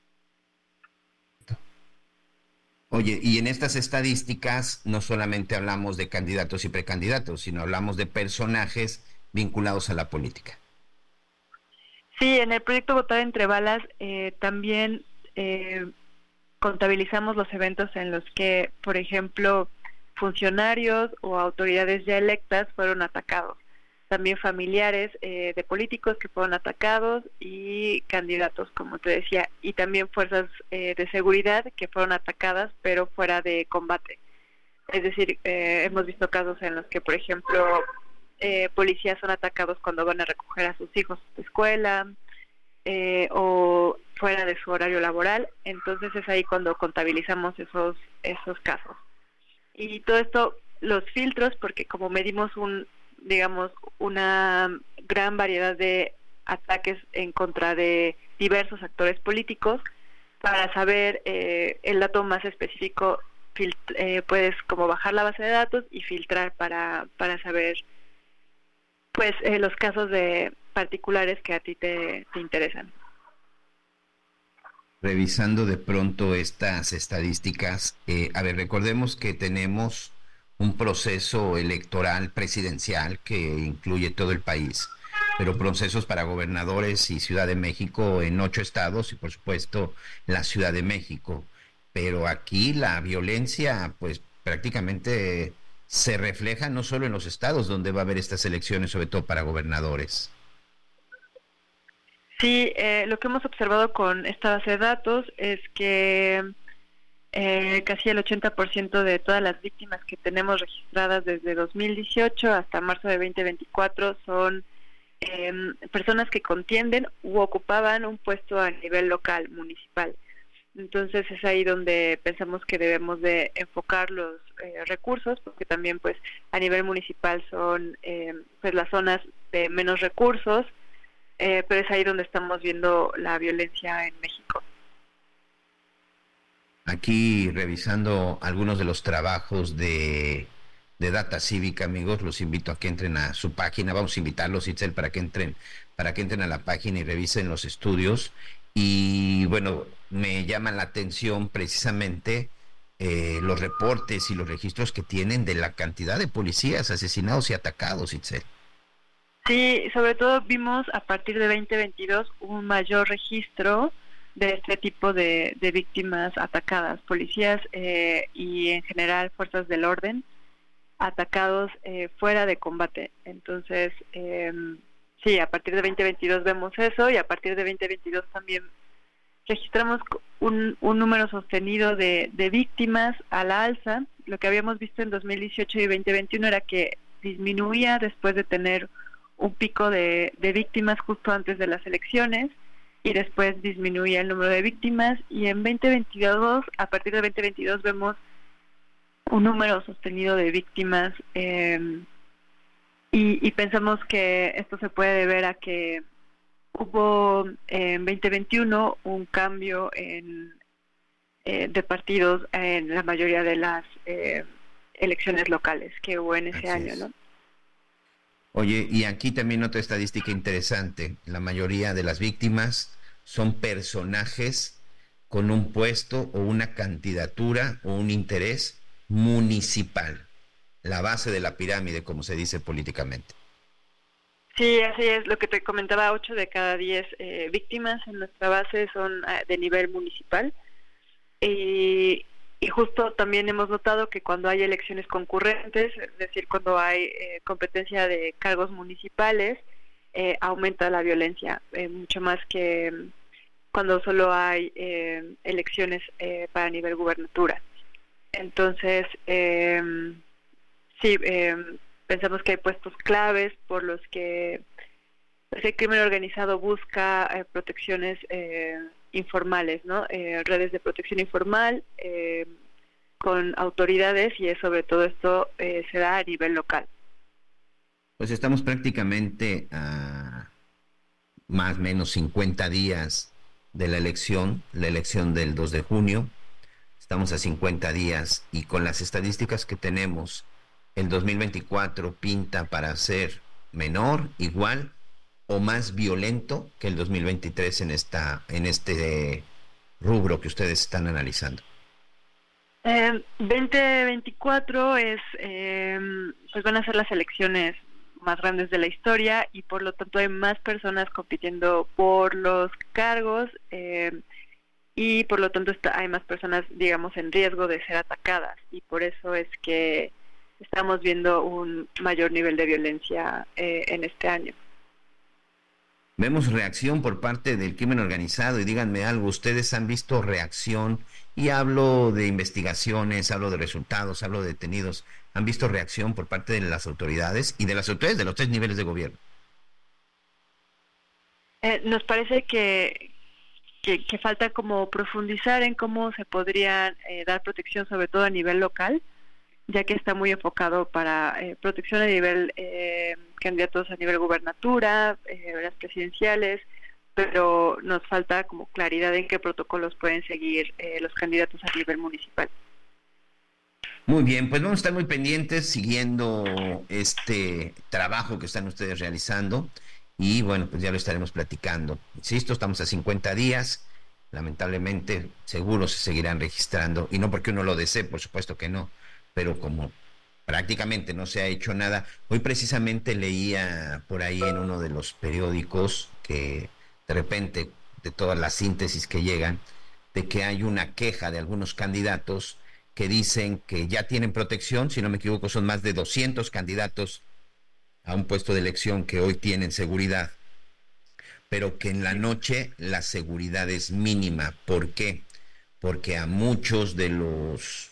B: Oye, y en estas estadísticas no solamente hablamos de candidatos y precandidatos, sino hablamos de personajes vinculados a la política.
J: Sí, en el proyecto Votar entre Balas también contabilizamos los eventos en los que, por ejemplo, funcionarios o autoridades ya electas fueron atacados. También familiares de políticos que fueron atacados y candidatos, como te decía, y también fuerzas de seguridad que fueron atacadas pero fuera de combate. Es decir, hemos visto casos en los que, por ejemplo, policías son atacados cuando van a recoger a sus hijos de escuela o fuera de su horario laboral. Entonces es ahí cuando contabilizamos esos casos. Y todo esto, los filtros, porque como medimos una gran variedad de ataques en contra de diversos actores políticos, para saber el dato más específico, puedes como bajar la base de datos y filtrar para saber pues los casos de particulares que a ti te interesan.
B: Revisando de pronto estas estadísticas, recordemos que tenemos un proceso electoral presidencial que incluye todo el país, pero procesos para gobernadores y Ciudad de México en 8 estados y por supuesto la Ciudad de México. Pero aquí la violencia pues prácticamente se refleja no solo en los estados donde va a haber estas elecciones, sobre todo para gobernadores.
J: Sí, lo que hemos observado con esta base de datos es que casi el 80% de todas las víctimas que tenemos registradas desde 2018 hasta marzo de 2024 son personas que contienden u ocupaban un puesto a nivel local, municipal. Entonces es ahí donde pensamos que debemos de enfocar los recursos, porque también pues a nivel municipal son pues las zonas de menos recursos, pero es ahí donde estamos viendo la violencia en México.
B: Aquí revisando algunos de los trabajos de Data Cívica, amigos, los invito a que entren a su página. Vamos a invitarlos, Itzel, para que entren a la página y revisen los estudios. Y bueno, me llaman la atención precisamente los reportes y los registros que tienen de la cantidad de policías asesinados y atacados, Itzel.
J: Sí, sobre todo vimos a partir de 2022 un mayor registro de este tipo de víctimas atacadas, policías y en general fuerzas del orden atacados fuera de combate. Entonces, sí, a partir de 2022 vemos eso, y a partir de 2022 también registramos un número sostenido de víctimas a la alza. Lo que habíamos visto en 2018 y 2021 era que disminuía después de tener un pico de víctimas justo antes de las elecciones, y después disminuye el número de víctimas, y en 2022, a partir de 2022 vemos un número sostenido de víctimas, y pensamos que esto se puede deber a que hubo en 2021 un cambio de partidos en la mayoría de las elecciones locales que hubo en ese año, ¿no?
B: Oye, y aquí también otra estadística interesante. La mayoría de las víctimas son personajes con un puesto o una candidatura o un interés municipal. La base de la pirámide, como se dice políticamente.
J: Sí, así es. Lo que te comentaba, 8 de cada 10 víctimas en nuestra base son de nivel municipal. Y justo también hemos notado que cuando hay elecciones concurrentes, es decir, cuando hay competencia de cargos municipales, aumenta la violencia, mucho más que cuando solo hay elecciones para nivel gubernatura. Entonces, sí, pensamos que hay puestos claves por los que el crimen organizado busca protecciones informales, ¿no? Redes de protección informal con autoridades, y sobre todo esto se da a nivel local.
B: Pues estamos prácticamente a más o menos 50 días de la elección del 2 de junio. Estamos a 50 días y con las estadísticas que tenemos, el 2024 pinta para ser menor, igual o más violento que el 2023 en este rubro que ustedes están analizando.
J: 2024 pues van a ser las elecciones más grandes de la historia, y por lo tanto hay más personas compitiendo por los cargos, y por lo tanto hay más personas, digamos, en riesgo de ser atacadas, y por eso es que estamos viendo un mayor nivel de violencia en este año.
B: Vemos reacción por parte del crimen organizado, y díganme algo, ¿ustedes han visto reacción? Y hablo de investigaciones, hablo de resultados, hablo de detenidos. ¿Han visto reacción por parte de las autoridades y de las autoridades de los 3 niveles de gobierno?
J: Nos parece que falta como profundizar en cómo se podría dar protección, sobre todo a nivel local, ya que está muy enfocado para protección a nivel candidatos a nivel gubernatura, las presidenciales, pero nos falta como claridad en qué protocolos pueden seguir los candidatos a nivel municipal.
B: Muy bien, pues vamos a estar muy pendientes siguiendo este trabajo que están ustedes realizando, y bueno, pues ya lo estaremos platicando. Insisto, estamos a 50 días, lamentablemente seguro se seguirán registrando, y no porque uno lo desee, por supuesto que no, pero como prácticamente no se ha hecho nada. Hoy precisamente leía por ahí en uno de los periódicos que de repente, de todas las síntesis que llegan, de que hay una queja de algunos candidatos que dicen que ya tienen protección. Si no me equivoco, son más de 200 candidatos a un puesto de elección que hoy tienen seguridad, pero que en la noche la seguridad es mínima. ¿Por qué? Porque a muchos de los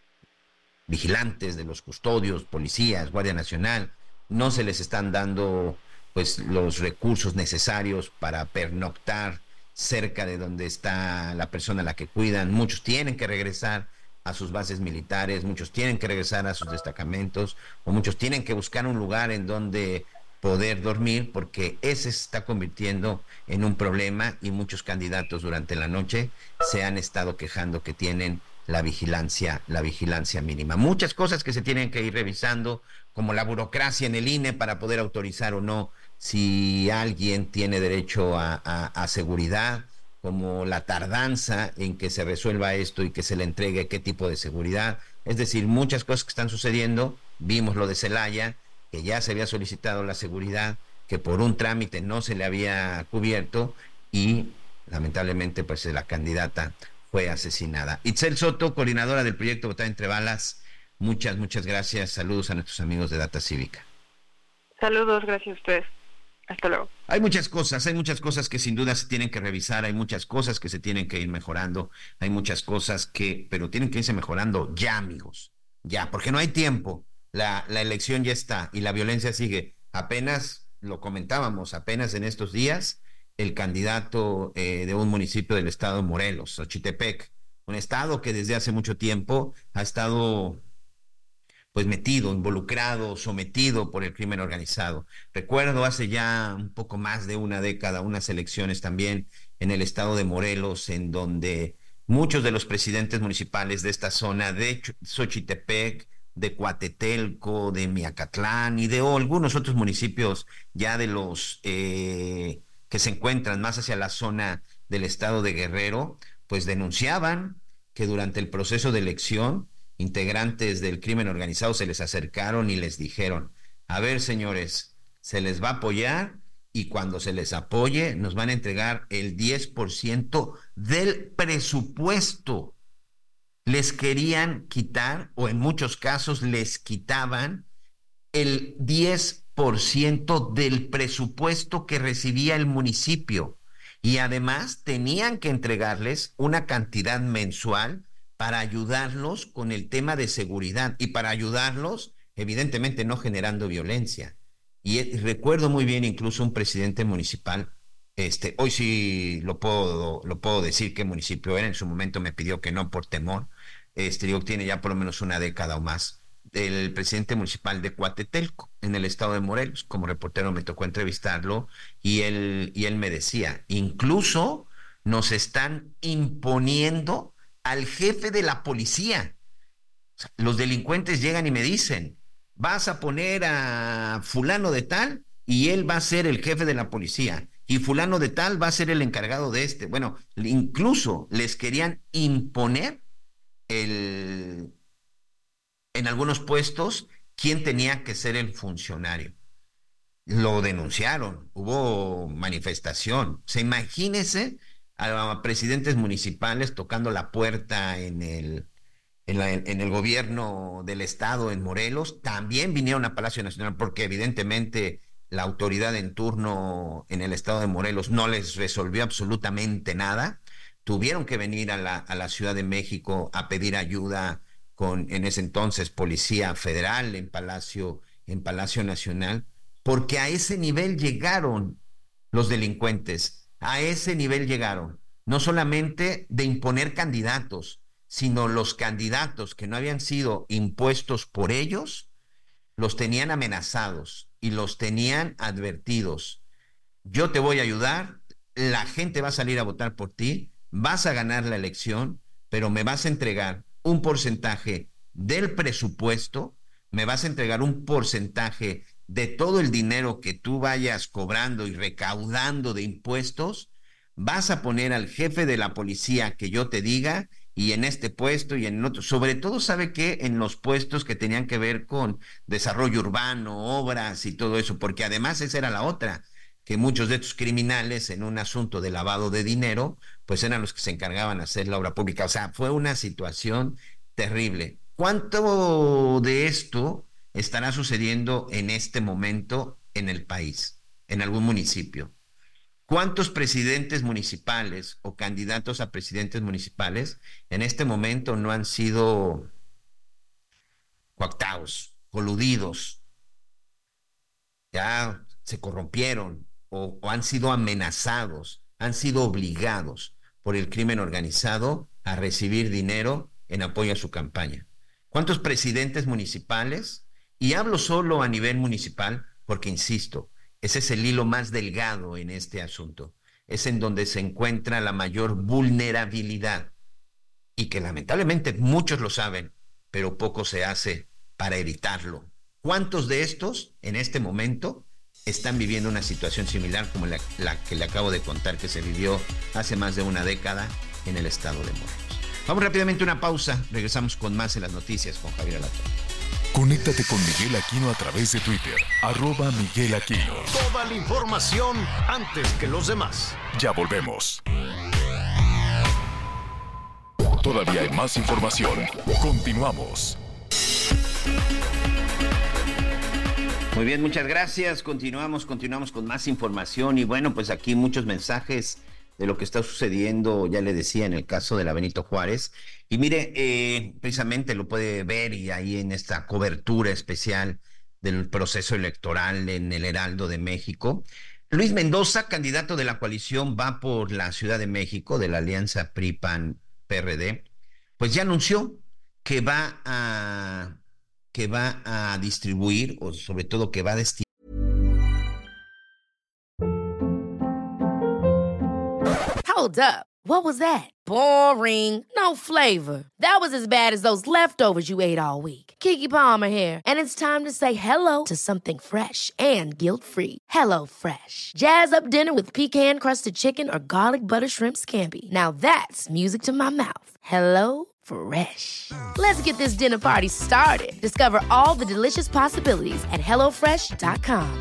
B: vigilantes, de los custodios, policías, Guardia Nacional, no se les están dando pues los recursos necesarios para pernoctar cerca de donde está la persona a la que cuidan. Muchos tienen que regresar a sus bases militares, muchos tienen que regresar a sus destacamentos, o muchos tienen que buscar un lugar en donde poder dormir, porque ese se está convirtiendo en un problema, y muchos candidatos durante la noche se han estado quejando que tienen la vigilancia mínima. Muchas cosas que se tienen que ir revisando, como la burocracia en el INE para poder autorizar o no si alguien tiene derecho a seguridad, como la tardanza en que se resuelva esto y que se le entregue qué tipo de seguridad. Es decir, muchas cosas que están sucediendo. Vimos lo de Celaya, que ya se había solicitado la seguridad, que por un trámite no se le había cubierto, y lamentablemente pues la candidata fue asesinada. Itzel Soto, coordinadora del proyecto Votar Entre Balas, muchas gracias. Saludos a nuestros amigos de Data Cívica.
J: Saludos, gracias a ustedes. Hasta luego.
B: Hay muchas cosas que sin duda se tienen que revisar, hay muchas cosas que se tienen que ir mejorando, hay muchas cosas pero tienen que irse mejorando ya, amigos, ya, porque no hay tiempo. La elección ya está y la violencia sigue. Apenas lo comentábamos, apenas en estos días el candidato de un municipio del estado de Morelos, Xochitepec, un estado que desde hace mucho tiempo ha estado pues metido, involucrado, sometido por el crimen organizado. Recuerdo hace ya un poco más de una década unas elecciones también en el estado de Morelos, en donde muchos de los presidentes municipales de esta zona, de Xochitepec, de Coatetelco, de Miacatlán y de algunos otros municipios ya de los que se encuentran más hacia la zona del estado de Guerrero, pues denunciaban que durante el proceso de elección integrantes del crimen organizado se les acercaron y les dijeron: a ver, señores, se les va a apoyar y cuando se les apoye nos van a entregar el 10% del presupuesto. Les querían quitar, o en muchos casos les quitaban, el 10% del presupuesto que recibía el municipio. Y además tenían que entregarles una cantidad mensual para ayudarlos con el tema de seguridad y para ayudarlos, evidentemente, no generando violencia. Y recuerdo muy bien incluso un presidente municipal, hoy sí lo puedo decir qué municipio era, en su momento me pidió que no por temor, digo, tiene ya por lo menos una década o más, el presidente municipal de Coatetelco, en el estado de Morelos. Como reportero me tocó entrevistarlo y él me decía: incluso nos están imponiendo al jefe de la policía. Los delincuentes llegan y me dicen: vas a poner a fulano de tal y él va a ser el jefe de la policía y fulano de tal va a ser el encargado de este. Bueno, incluso les querían imponer en algunos puestos quién tenía que ser el funcionario. Lo denunciaron, hubo manifestación. Imagínense a presidentes municipales tocando la puerta en el gobierno del estado en Morelos. También vinieron a Palacio Nacional porque evidentemente la autoridad en turno en el estado de Morelos no les resolvió absolutamente nada. Tuvieron que venir a la Ciudad de México a pedir ayuda con, en ese entonces, Policía Federal en Palacio Nacional, porque a ese nivel llegaron los delincuentes, a ese nivel llegaron, no solamente de imponer candidatos, sino los candidatos que no habían sido impuestos por ellos, los tenían amenazados y los tenían advertidos. Yo te voy a ayudar, la gente va a salir a votar por ti, vas a ganar la elección, pero me vas a entregar un porcentaje del presupuesto, me vas a entregar un porcentaje de todo el dinero que tú vayas cobrando y recaudando de impuestos, vas a poner al jefe de la policía que yo te diga, y en este puesto y en otro, sobre todo, ¿sabe qué? En los puestos que tenían que ver con desarrollo urbano, obras y todo eso, porque además esa era la otra, que muchos de estos criminales en un asunto de lavado de dinero, pues eran los que se encargaban de hacer la obra pública. O sea, fue una situación terrible. ¿Cuánto de esto estará sucediendo en este momento en el país, en algún municipio? ¿Cuántos presidentes municipales o candidatos a presidentes municipales en este momento no han sido coactados, coludidos, ya se corrompieron o han sido amenazados, han sido obligados por el crimen organizado a recibir dinero en apoyo a su campaña? ¿Cuántos presidentes municipales? Y hablo solo a nivel municipal porque, insisto, ese es el hilo más delgado en este asunto. Es en donde se encuentra la mayor vulnerabilidad y que lamentablemente muchos lo saben, pero poco se hace para evitarlo. ¿Cuántos de estos en este momento están viviendo una situación similar como la que le acabo de contar, que se vivió hace más de una década en el estado de Morelos? Vamos rápidamente a una pausa, regresamos con más en las noticias con Javier Alatorre.
D: Conéctate con Miguel Aquino a través de Twitter, @MiguelAquino.
C: Toda la información antes que los demás.
D: Ya volvemos. Todavía hay más información. Continuamos.
B: Muy bien, muchas gracias. Continuamos con más información. Y bueno, pues aquí muchos mensajes de lo que está sucediendo, ya le decía, en el caso de la Benito Juárez. Y mire, precisamente lo puede ver y ahí en esta cobertura especial del proceso electoral en el Heraldo de México. Luis Mendoza, candidato de la coalición Va por la Ciudad de México, de la alianza PRI-PAN-PRD, pues ya anunció que va a distribuir, o sobre todo que va a destinar.
K: Hold up. What was that? Boring. No flavor. That was as bad as those leftovers you ate all week. Keke Palmer here, and it's time to say hello to something fresh and guilt-free. Hello Fresh. Jazz up dinner with pecan-crusted chicken or garlic butter shrimp scampi. Now that's music to my mouth. Hello Fresh. Let's get this dinner party started. Discover all the delicious possibilities at hellofresh.com.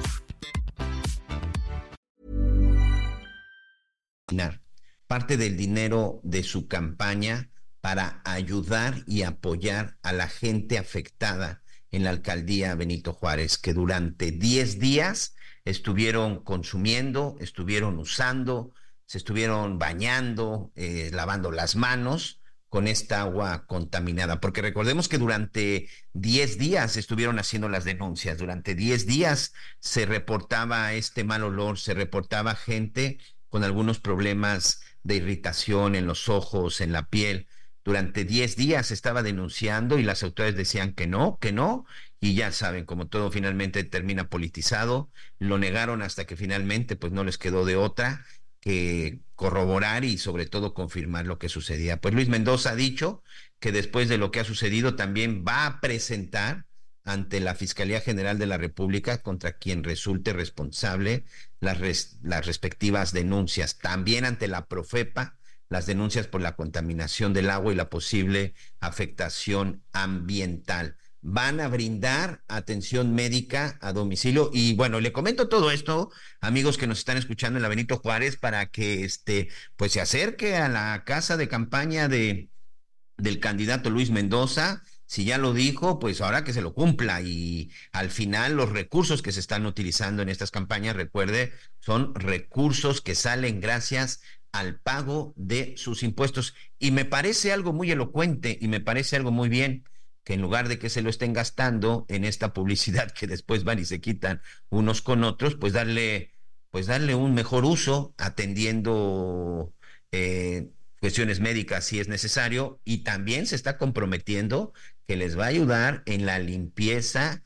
B: Parte del dinero de su campaña para ayudar y apoyar a la gente afectada en la alcaldía Benito Juárez, que durante 10 días estuvieron consumiendo, estuvieron usando, se estuvieron bañando, lavando las manos con esta agua contaminada, porque recordemos que durante 10 días estuvieron haciendo las denuncias, durante 10 días se reportaba este mal olor, se reportaba gente con algunos problemas de irritación en los ojos, en la piel. Durante 10 días estaba denunciando y las autoridades decían que no, y ya saben, como todo finalmente termina politizado, lo negaron hasta que finalmente pues no les quedó de otra que corroborar y sobre todo confirmar lo que sucedía. Pues Luis Mendoza ha dicho que después de lo que ha sucedido también va a presentar ante la Fiscalía General de la República contra quien resulte responsable las respectivas denuncias. También ante la Profepa, las denuncias por la contaminación del agua y la posible afectación ambiental. Van a brindar atención médica a domicilio. Y bueno, le comento todo esto, amigos que nos están escuchando en la Benito Juárez, para que pues se acerque a la casa de campaña del candidato Luis Mendoza. Si ya lo dijo, pues ahora que se lo cumpla. Y al final los recursos que se están utilizando en estas campañas, recuerde, son recursos que salen gracias al pago de sus impuestos. Y me parece algo muy elocuente y me parece algo muy bien que en lugar de que se lo estén gastando en esta publicidad que después van y se quitan unos con otros, pues darle un mejor uso, atendiendo cuestiones médicas si es necesario, y también se está comprometiendo que les va a ayudar en la limpieza,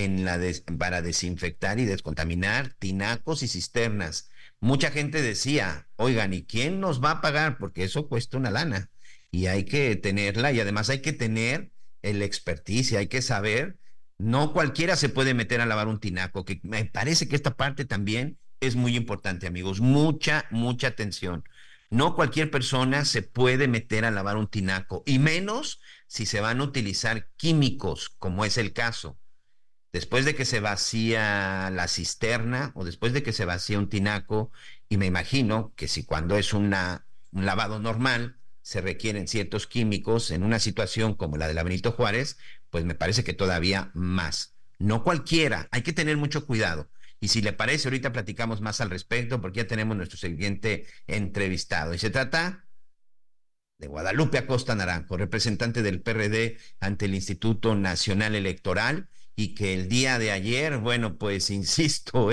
B: para desinfectar y descontaminar tinacos y cisternas. Mucha gente decía, oigan, ¿y quién nos va a pagar? Porque eso cuesta una lana y hay que tenerla, y además hay que tener el expertise, hay que saber, no cualquiera se puede meter a lavar un tinaco, que me parece que esta parte también es muy importante, amigos, mucha atención. No cualquier persona se puede meter a lavar un tinaco, y menos si se van a utilizar químicos, como es el caso. Después de que se vacía la cisterna o después de que se vacía un tinaco, y me imagino que si cuando es un lavado normal se requieren ciertos químicos en una situación como la de la Benito Juárez, pues me parece que todavía más. No cualquiera, hay que tener mucho cuidado. Y si le parece, ahorita platicamos más al respecto, porque ya tenemos nuestro siguiente entrevistado. Y se trata de Guadalupe Acosta Naranjo, representante del PRD ante el Instituto Nacional Electoral, y que el día de ayer, bueno, pues insisto,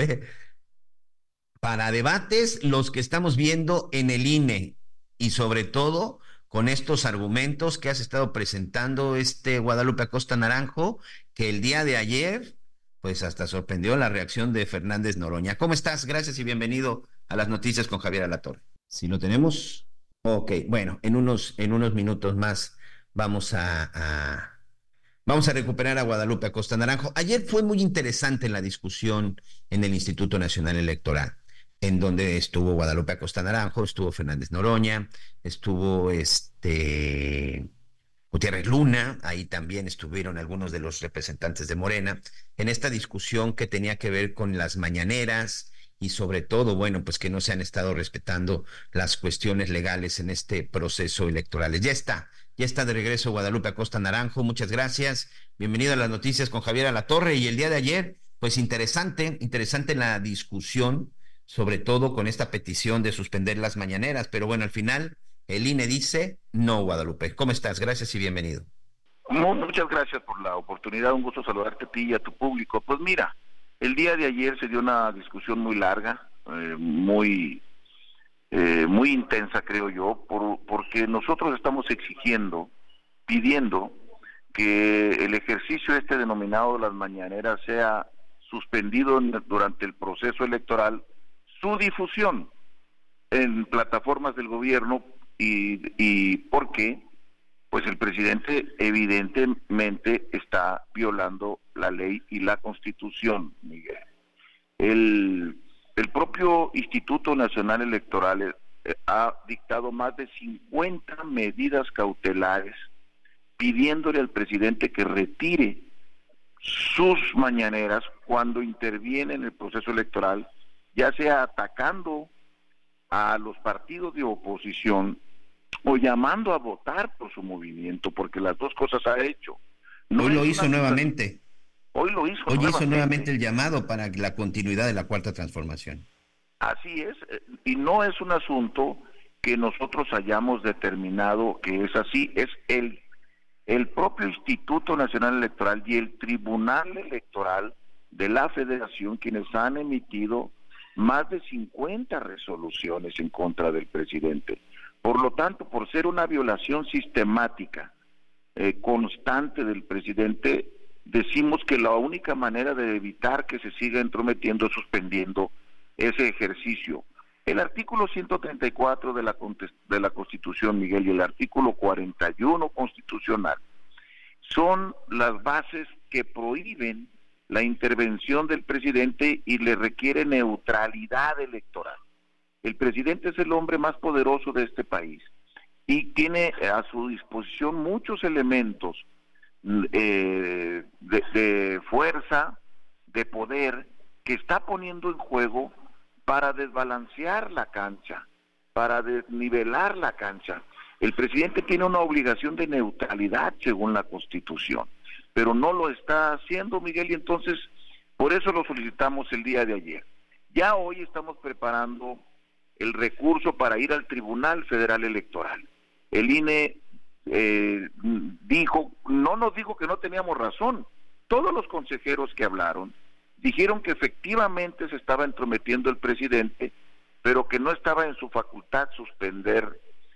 B: para debates los que estamos viendo en el INE, y sobre todo con estos argumentos que has estado presentando, Guadalupe Acosta Naranjo, que el día de ayer pues hasta sorprendió la reacción de Fernández Noroña. ¿Cómo estás? Gracias y bienvenido a las noticias con Javier Alatorre. ¿Sí lo tenemos? Ok, bueno, en unos minutos más vamos a recuperar a Guadalupe Acosta Naranjo. Ayer fue muy interesante la discusión en el Instituto Nacional Electoral, en donde estuvo Guadalupe Acosta Naranjo, estuvo Fernández Noroña, estuvo Gutiérrez Luna, ahí también estuvieron algunos de los representantes de Morena, en esta discusión que tenía que ver con las mañaneras y sobre todo, bueno, pues que no se han estado respetando las cuestiones legales en este proceso electoral. Ya está de regreso Guadalupe Acosta Naranjo, muchas gracias, bienvenido a las noticias con Javier Alatorre. Y el día de ayer, pues interesante la discusión, sobre todo con esta petición de suspender las mañaneras, pero bueno, al final el INE dice no. Guadalupe, ¿cómo estás? Gracias y bienvenido.
L: Muchas gracias por la oportunidad, un gusto saludarte a ti y a tu público. Pues mira, el día de ayer se dio una discusión muy larga, muy intensa, creo yo, porque nosotros estamos pidiendo que el ejercicio denominado las mañaneras sea suspendido durante el proceso electoral, su difusión en plataformas del gobierno y ¿por qué? Pues el presidente evidentemente está violando la ley y la Constitución, Miguel. El propio Instituto Nacional Electoral ha dictado más de 50 medidas cautelares pidiéndole al presidente que retire sus mañaneras cuando interviene en el proceso electoral, ya sea atacando a los partidos de oposición o llamando a votar por su movimiento, porque las dos cosas ha hecho.
B: Hoy lo hizo nuevamente.
L: Hoy hizo
B: nuevamente el llamado para la continuidad de la Cuarta Transformación.
L: Así es, y no es un asunto que nosotros hayamos determinado que es así, es el propio Instituto Nacional Electoral y el Tribunal Electoral de la Federación quienes han emitido más de 50 resoluciones en contra del presidente. Por lo tanto, por ser una violación sistemática, constante del presidente, decimos que la única manera de evitar que se siga entrometiendo es suspendiendo ese ejercicio. El artículo 134 de la Constitución, Miguel, y el artículo 41 constitucional son las bases que prohíben la intervención del presidente y le requiere neutralidad electoral. El presidente es el hombre más poderoso de este país y tiene a su disposición muchos elementos de fuerza, de poder, que está poniendo en juego para desbalancear la cancha, para desnivelar la cancha. El presidente tiene una obligación de neutralidad según la Constitución, pero no lo está haciendo, Miguel, y entonces por eso lo solicitamos el día de ayer. Ya hoy estamos preparando el recurso para ir al Tribunal Federal Electoral. El INE no nos dijo que no teníamos razón. Todos los consejeros que hablaron dijeron que efectivamente se estaba entrometiendo el presidente, pero que no estaba en su facultad suspender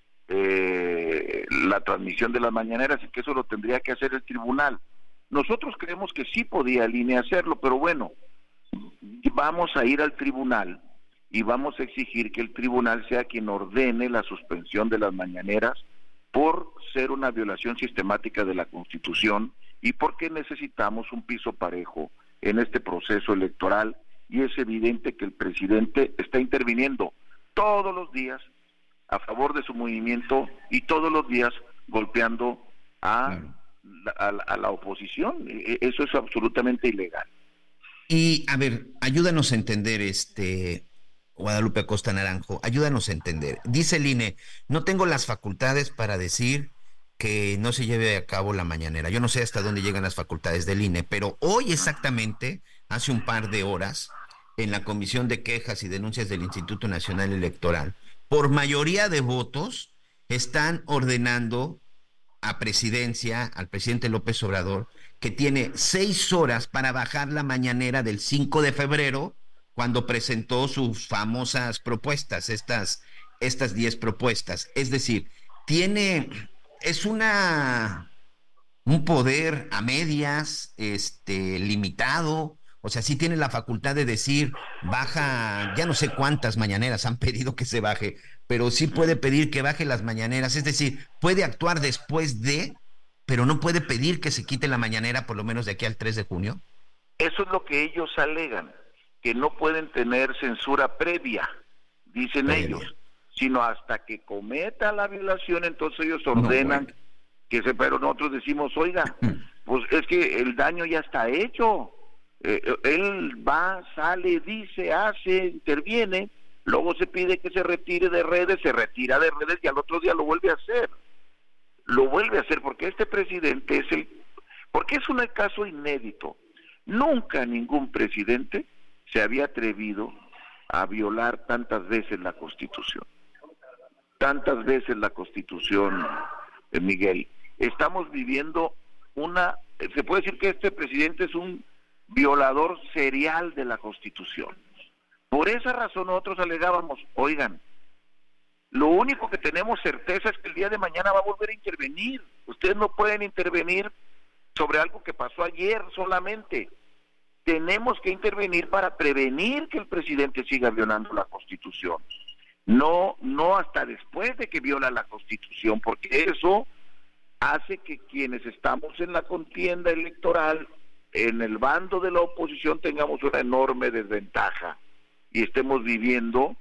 L: la transmisión de las mañaneras y que eso lo tendría que hacer el tribunal. Nosotros creemos que sí podía el INE hacerlo, pero bueno, vamos a ir al tribunal y vamos a exigir que el tribunal sea quien ordene la suspensión de las mañaneras por ser una violación sistemática de la Constitución y porque necesitamos un piso parejo en este proceso electoral, y es evidente que el presidente está interviniendo todos los días a favor de su movimiento y todos los días golpeando a la oposición. Eso es absolutamente ilegal.
B: Y a ver, ayúdanos a entender, Guadalupe Acosta Naranjo, ayúdanos a entender. Dice el INE, no tengo las facultades para decir que no se lleve a cabo la mañanera. Yo no sé hasta dónde llegan las facultades del INE, pero hoy exactamente, hace un par de horas, en la Comisión de Quejas y Denuncias del Instituto Nacional Electoral, por mayoría de votos, están ordenando a presidencia, al presidente López Obrador, que tiene 6 horas para bajar la mañanera del 5 de febrero, cuando presentó sus famosas propuestas, estas 10 propuestas. Es decir, es un poder a medias, limitado. O sea, sí tiene la facultad de decir, baja, ya no sé cuántas mañaneras han pedido que se baje, pero sí puede pedir que baje las mañaneras. Es decir, puede actuar después de, pero no puede pedir que se quite la mañanera por lo menos de aquí al 3 de junio.
L: Eso es lo que ellos alegan, que no pueden tener censura previa, dicen ellos, sino hasta que cometa la violación, entonces ellos ordenan pero nosotros decimos, oiga, pues es que el daño ya está hecho. Él va, sale, dice, hace, interviene, luego se pide que se retire de redes, se retira de redes y al otro día lo vuelve a hacer. Lo vuelve a hacer porque este presidente porque es un caso inédito. Nunca ningún presidente se había atrevido a violar tantas veces la Constitución. Tantas veces la Constitución, Miguel. Estamos viviendo se puede decir que este presidente es un violador serial de la Constitución, Por esa razón nosotros alegábamos, oigan, lo único que tenemos certeza es que el día de mañana va a volver a intervenir. Ustedes no pueden intervenir sobre algo que pasó ayer solamente. Tenemos que intervenir para prevenir que el presidente siga violando la Constitución. No hasta después de que viola la Constitución, porque eso hace que quienes estamos en la contienda electoral, en el bando de la oposición, tengamos una enorme desventaja y estemos viviendo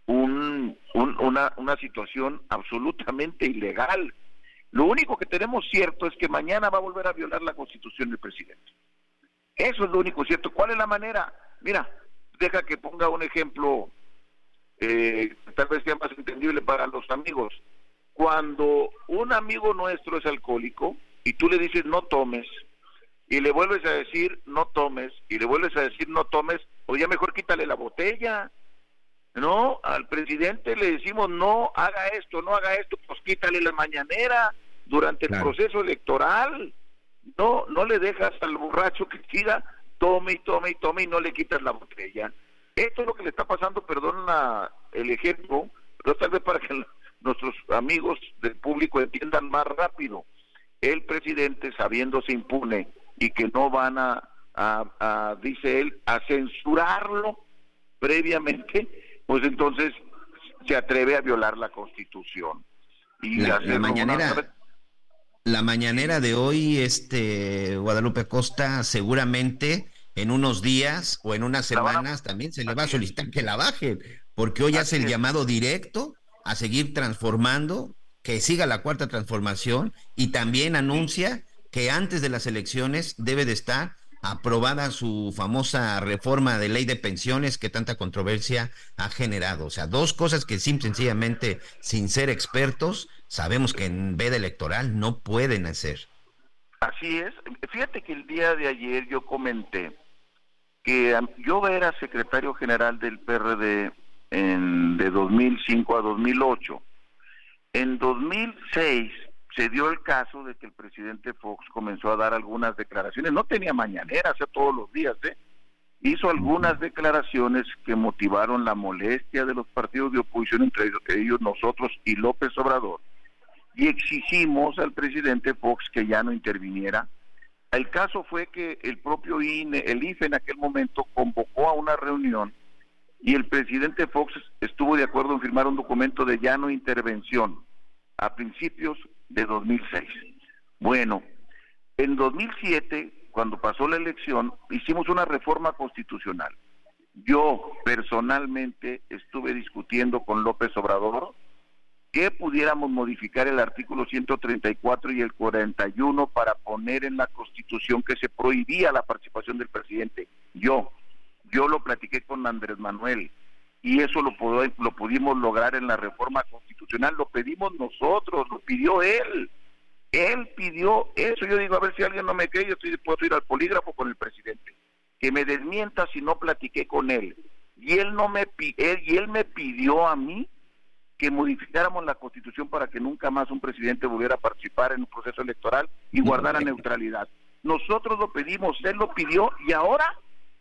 L: una situación absolutamente ilegal. Lo único que tenemos cierto es que mañana va a volver a violar la Constitución del presidente. Eso es lo único cierto. ¿Cuál es la manera? Mira, deja que ponga un ejemplo, tal vez sea más entendible para los amigos. Cuando un amigo nuestro es alcohólico y tú le dices no tomes, y le vuelves a decir no tomes, y le vuelves a decir no tomes, o ya mejor quítale la botella. No, al presidente le decimos no haga esto, pues quítale la mañanera durante el proceso electoral. No le dejas al borracho que siga tome y no le quitas la botella. Esto es lo que le está pasando, perdón el ejemplo, pero tal vez para que nuestros amigos del público entiendan más rápido. El presidente, sabiéndose impune y que no van a dice él, a censurarlo previamente, pues entonces se atreve a violar la Constitución. Y
B: la mañanera de hoy, Guadalupe Costa, seguramente en unos días o en unas semanas también se le va a solicitar que la bajen, porque hoy hace el llamado directo a seguir transformando, que siga la cuarta transformación, y también anuncia que antes de las elecciones debe de estar aprobada su famosa reforma de ley de pensiones que tanta controversia ha generado. O sea, dos cosas que sencillamente, sin ser expertos, sabemos que en veda electoral no pueden hacer.
L: Así es. Fíjate que el día de ayer yo comenté que yo era secretario general del PRD de 2005 a 2008. En 2006 se dio el caso de que el presidente Fox comenzó a dar algunas declaraciones, no tenía mañanera, hacía todos los días, hizo algunas declaraciones que motivaron la molestia de los partidos de oposición, entre ellos nosotros y López Obrador, y exigimos al presidente Fox que ya no interviniera. El caso fue que el propio el IFE en aquel momento convocó a una reunión y el presidente Fox estuvo de acuerdo en firmar un documento de ya no intervención a principios de 2006. Bueno, en 2007, cuando pasó la elección, hicimos una reforma constitucional. Yo personalmente estuve discutiendo con López Obrador que pudiéramos modificar el artículo 134 y el 41 para poner en la Constitución que se prohibía la participación del presidente. Yo lo platiqué con Andrés Manuel y eso lo pudimos lograr en la reforma constitucional. Lo pedimos nosotros, lo pidió él pidió eso. Yo digo, a ver si alguien no me cree, yo estoy dispuesto a ir al polígrafo con el presidente, que me desmienta si no platiqué con él, y él me pidió a mí que modificáramos la Constitución para que nunca más un presidente volviera a participar en un proceso electoral y guardara neutralidad. Nosotros lo pedimos, él lo pidió, y ahora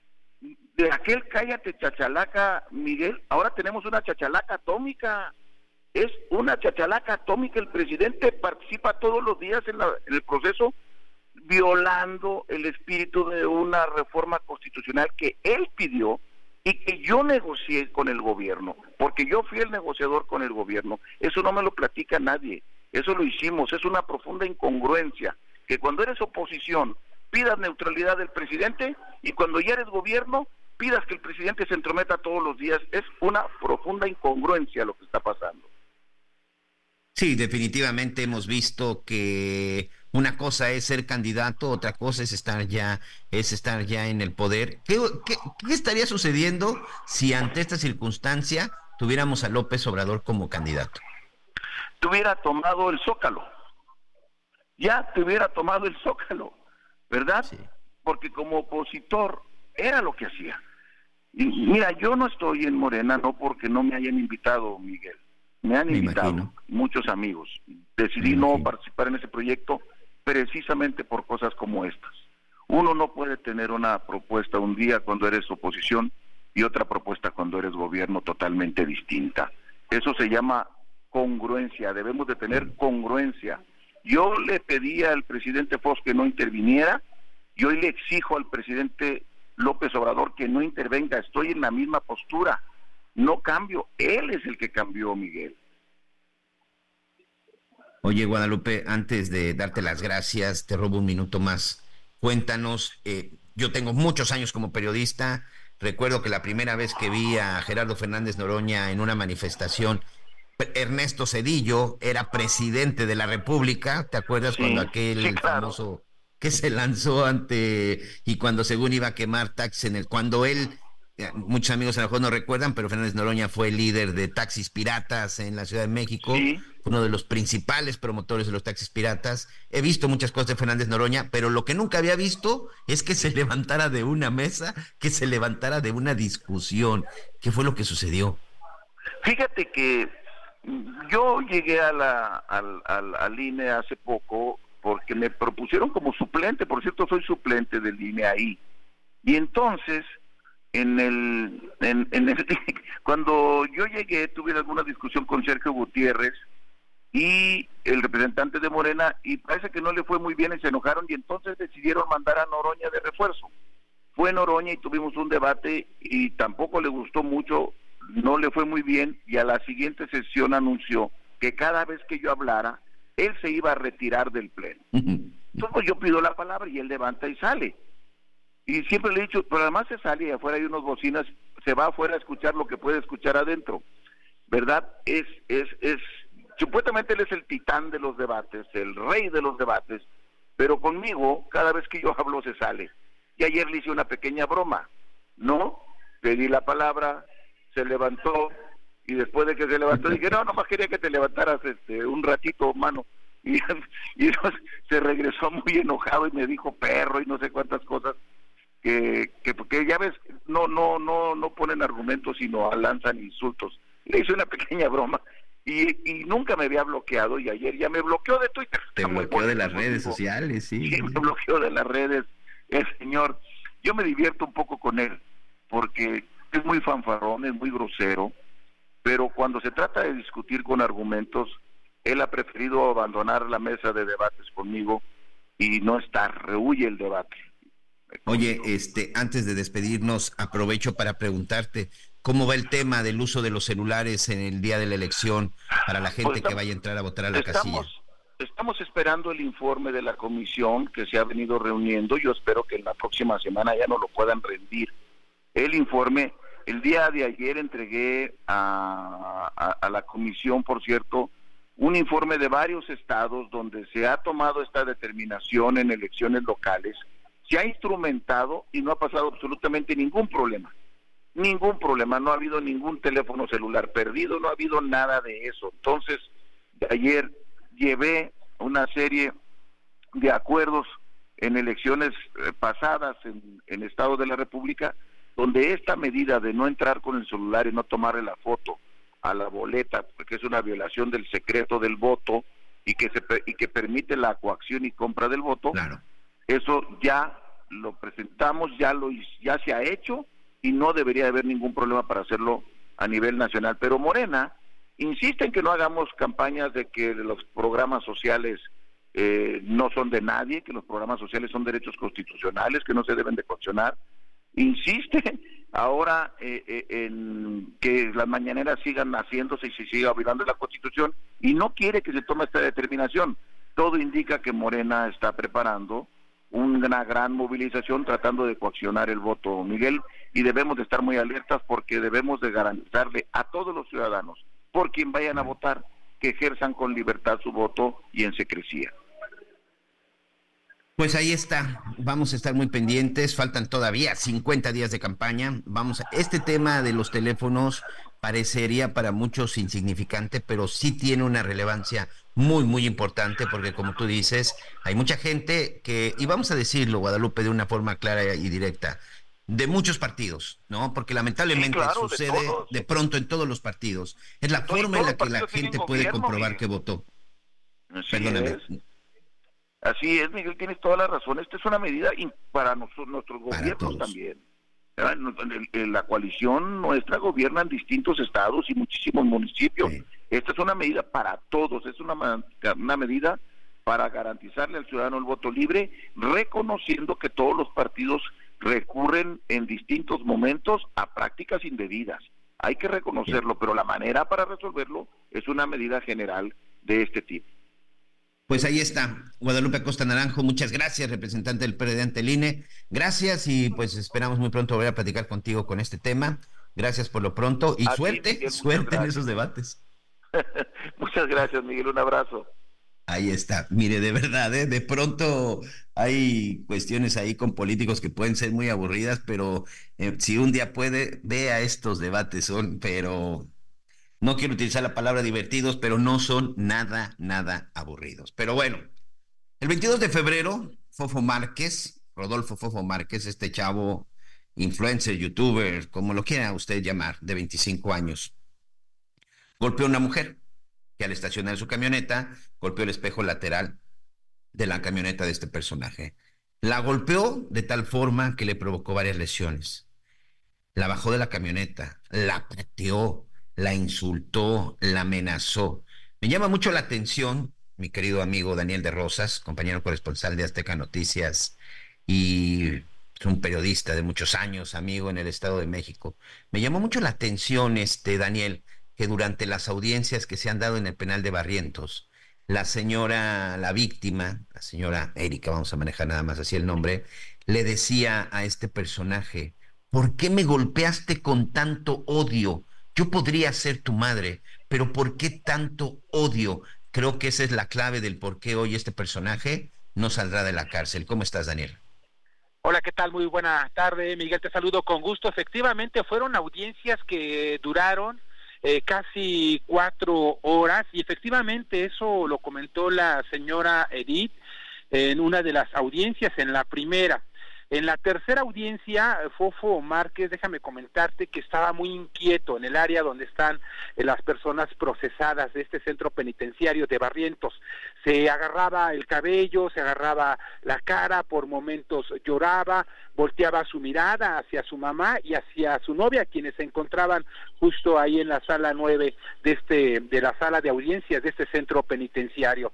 L: de aquel cállate chachalaca, Miguel, ahora tenemos una chachalaca atómica. Es una chachalaca atómica. El presidente participa todos los días en el proceso, violando el espíritu de una reforma constitucional que él pidió y que yo negocié con el gobierno, porque yo fui el negociador con el gobierno. Eso no me lo platica nadie, eso lo hicimos. Es una profunda incongruencia que cuando eres oposición pidas neutralidad del presidente y cuando ya eres gobierno pidas que el presidente se entrometa todos los días. Es una profunda incongruencia lo que está pasando.
B: Sí, definitivamente hemos visto que una cosa es ser candidato, otra cosa es estar ya en el poder. ¿Qué estaría sucediendo si ante esta circunstancia tuviéramos a López Obrador como candidato?
L: Te hubiera tomado el Zócalo. Ya te hubiera tomado el Zócalo, ¿verdad? Sí. Porque como opositor era lo que hacía. Y mira, yo no estoy en Morena, no porque no me hayan invitado, Miguel. Me han invitado muchos amigos. Decidí no participar en ese proyecto precisamente por cosas como estas. Uno no puede tener una propuesta un día cuando eres oposición y otra propuesta cuando eres gobierno totalmente distinta. Eso se llama congruencia, debemos de tener congruencia. Yo le pedí al presidente Fox que no interviniera, y hoy le exijo al presidente López Obrador que no intervenga. Estoy en la misma postura, no cambio, él es el que cambió, Miguel.
B: Oye, Guadalupe, antes de darte las gracias, te robo un minuto más. Cuéntanos, yo tengo muchos años como periodista, recuerdo que la primera vez que vi a Gerardo Fernández Noroña en una manifestación, Ernesto Zedillo era presidente de la República, ¿te acuerdas? Sí, cuando aquel famoso que se lanzó y cuando según iba a quemar taxis cuando él, muchos amigos a lo mejor no recuerdan, pero Fernández Noroña fue el líder de taxis piratas en la Ciudad de México, sí, uno de los principales promotores de los taxis piratas. He visto muchas cosas de Fernández Noroña, pero lo que nunca había visto es que se levantara de una mesa, que se levantara de una discusión. ¿Qué fue lo que sucedió?
L: Fíjate que yo llegué al INE hace poco porque me propusieron como suplente, por cierto soy suplente del INE ahí, y entonces cuando yo llegué tuve alguna discusión con Sergio Gutiérrez y el representante de Morena, y parece que no le fue muy bien y se enojaron, y entonces decidieron mandar a Noroña de refuerzo. Fue Noroña y tuvimos un debate y tampoco le gustó mucho, no le fue muy bien, y a la siguiente sesión anunció que cada vez que yo hablara, él se iba a retirar del pleno. Entonces yo pido la palabra y él levanta y sale. Y siempre le he dicho, pero además se sale y afuera hay unos bocinas, se va afuera a escuchar lo que puede escuchar adentro. ¿Verdad? Supuestamente él es el titán de los debates, el rey de los debates, pero conmigo, cada vez que yo hablo se sale. Y ayer le hice una pequeña broma, ¿no? Pedí la palabra, se levantó, y después de que se levantó dije, no, nomás quería que te levantaras un ratito, mano. Y se regresó muy enojado y me dijo perro y no sé cuántas cosas, que ya ves, no ponen argumentos sino lanzan insultos. Le hice una pequeña broma y nunca me había bloqueado, y ayer ya me bloqueó de Twitter.
B: Te bloqueó de las redes sociales, sí.
L: Sí, me bloqueó de las redes el señor. Yo me divierto un poco con él porque es muy fanfarrón, es muy grosero, pero cuando se trata de discutir con argumentos, él ha preferido abandonar la mesa de debates conmigo y no estar, rehuye el debate.
B: Oye, antes de despedirnos, aprovecho para preguntarte, ¿cómo va el tema del uso de los celulares en el día de la elección para la gente que vaya a entrar a votar a la casilla?
L: Estamos esperando el informe de la comisión que se ha venido reuniendo. Yo espero que en la próxima semana ya nos lo puedan rendir. El informe, el día de ayer entregué a la comisión, por cierto, un informe de varios estados donde se ha tomado esta determinación en elecciones locales, se ha instrumentado y no ha pasado absolutamente ningún problema, no ha habido ningún teléfono celular perdido, no ha habido nada de eso. Entonces, ayer llevé una serie de acuerdos en elecciones pasadas en estados de la República, donde esta medida de no entrar con el celular y no tomarle la foto a la boleta, porque es una violación del secreto del voto y que permite la coacción y compra del voto,
B: claro.
L: Eso ya lo presentamos, ya se ha hecho y no debería haber ningún problema para hacerlo a nivel nacional. Pero Morena insiste en que no hagamos campañas de que los programas sociales no son de nadie, que los programas sociales son derechos constitucionales, que no se deben de coaccionar. Insiste ahora en que las mañaneras sigan haciéndose y se siga violando la Constitución, y no quiere que se tome esta determinación. Todo indica que Morena está preparando una gran movilización tratando de coaccionar el voto, Miguel, y debemos de estar muy alertas porque debemos de garantizarle a todos los ciudadanos, por quien vayan a votar, que ejerzan con libertad su voto y en secrecía.
B: Pues ahí está, vamos a estar muy pendientes, faltan todavía 50 días de campaña. Este tema de los teléfonos parecería para muchos insignificante, pero sí tiene una relevancia muy, muy importante, porque como tú dices, hay mucha gente que, y vamos a decirlo, Guadalupe, de una forma clara y directa, de muchos partidos, ¿no? Porque lamentablemente sí, claro, sucede de pronto en todos los partidos. Es la forma en la que la gente puede comprobar que votó. Perdóname.
L: Así es, Miguel, tienes toda la razón. Esta es una medida para nuestros gobiernos también. En la coalición nuestra gobiernan distintos estados y muchísimos municipios. Sí. Esta es una medida para todos, es una medida para garantizarle al ciudadano el voto libre, reconociendo que todos los partidos recurren en distintos momentos a prácticas indebidas. Hay que reconocerlo, pero la manera para resolverlo es una medida general de este tipo.
B: Pues ahí está, Guadalupe Acosta Naranjo, muchas gracias, representante del PRD ante el INE. Gracias y pues esperamos muy pronto volver a platicar contigo con este tema. Gracias por lo pronto y suerte, Miguel, suerte en esos debates.
L: Muchas gracias, Miguel, un abrazo.
B: Ahí está, mire, de verdad, de pronto hay cuestiones ahí con políticos que pueden ser muy aburridas, pero si un día puede, vea estos debates, pero no quiero utilizar la palabra divertidos, pero no son nada aburridos. Pero bueno, el 22 de febrero, Rodolfo Fofo Márquez, este chavo, influencer, youtuber, como lo quiera usted llamar, de 25 años, golpeó a una mujer que al estacionar su camioneta, golpeó el espejo lateral de la camioneta de este personaje. La golpeó de tal forma que le provocó varias lesiones. La bajó de la camioneta, la pateó, la insultó, la amenazó. Me llama mucho la atención, mi querido amigo Daniel de Rosas, compañero corresponsal de Azteca Noticias y un periodista de muchos años, amigo en el Estado de México. Me llamó mucho la atención, Daniel, que durante las audiencias que se han dado en el penal de Barrientos, la víctima, la señora Erika, vamos a manejar nada más así el nombre, le decía a este personaje: ¿por qué me golpeaste con tanto odio? Yo podría ser tu madre, pero ¿por qué tanto odio? Creo que esa es la clave del por qué hoy este personaje no saldrá de la cárcel. ¿Cómo estás, Daniel?
M: Hola, ¿qué tal? Muy buena tarde, Miguel, te saludo con gusto. Efectivamente, fueron audiencias que duraron casi 4 horas y efectivamente eso lo comentó la señora Edith en una de las audiencias, en la primera. En la tercera audiencia, Fofo Márquez, déjame comentarte que estaba muy inquieto en el área donde están las personas procesadas de este centro penitenciario de Barrientos. Se agarraba el cabello, se agarraba la cara, por momentos lloraba, volteaba su mirada hacia su mamá y hacia su novia, quienes se encontraban justo ahí en la sala 9 de la sala de audiencias de este centro penitenciario.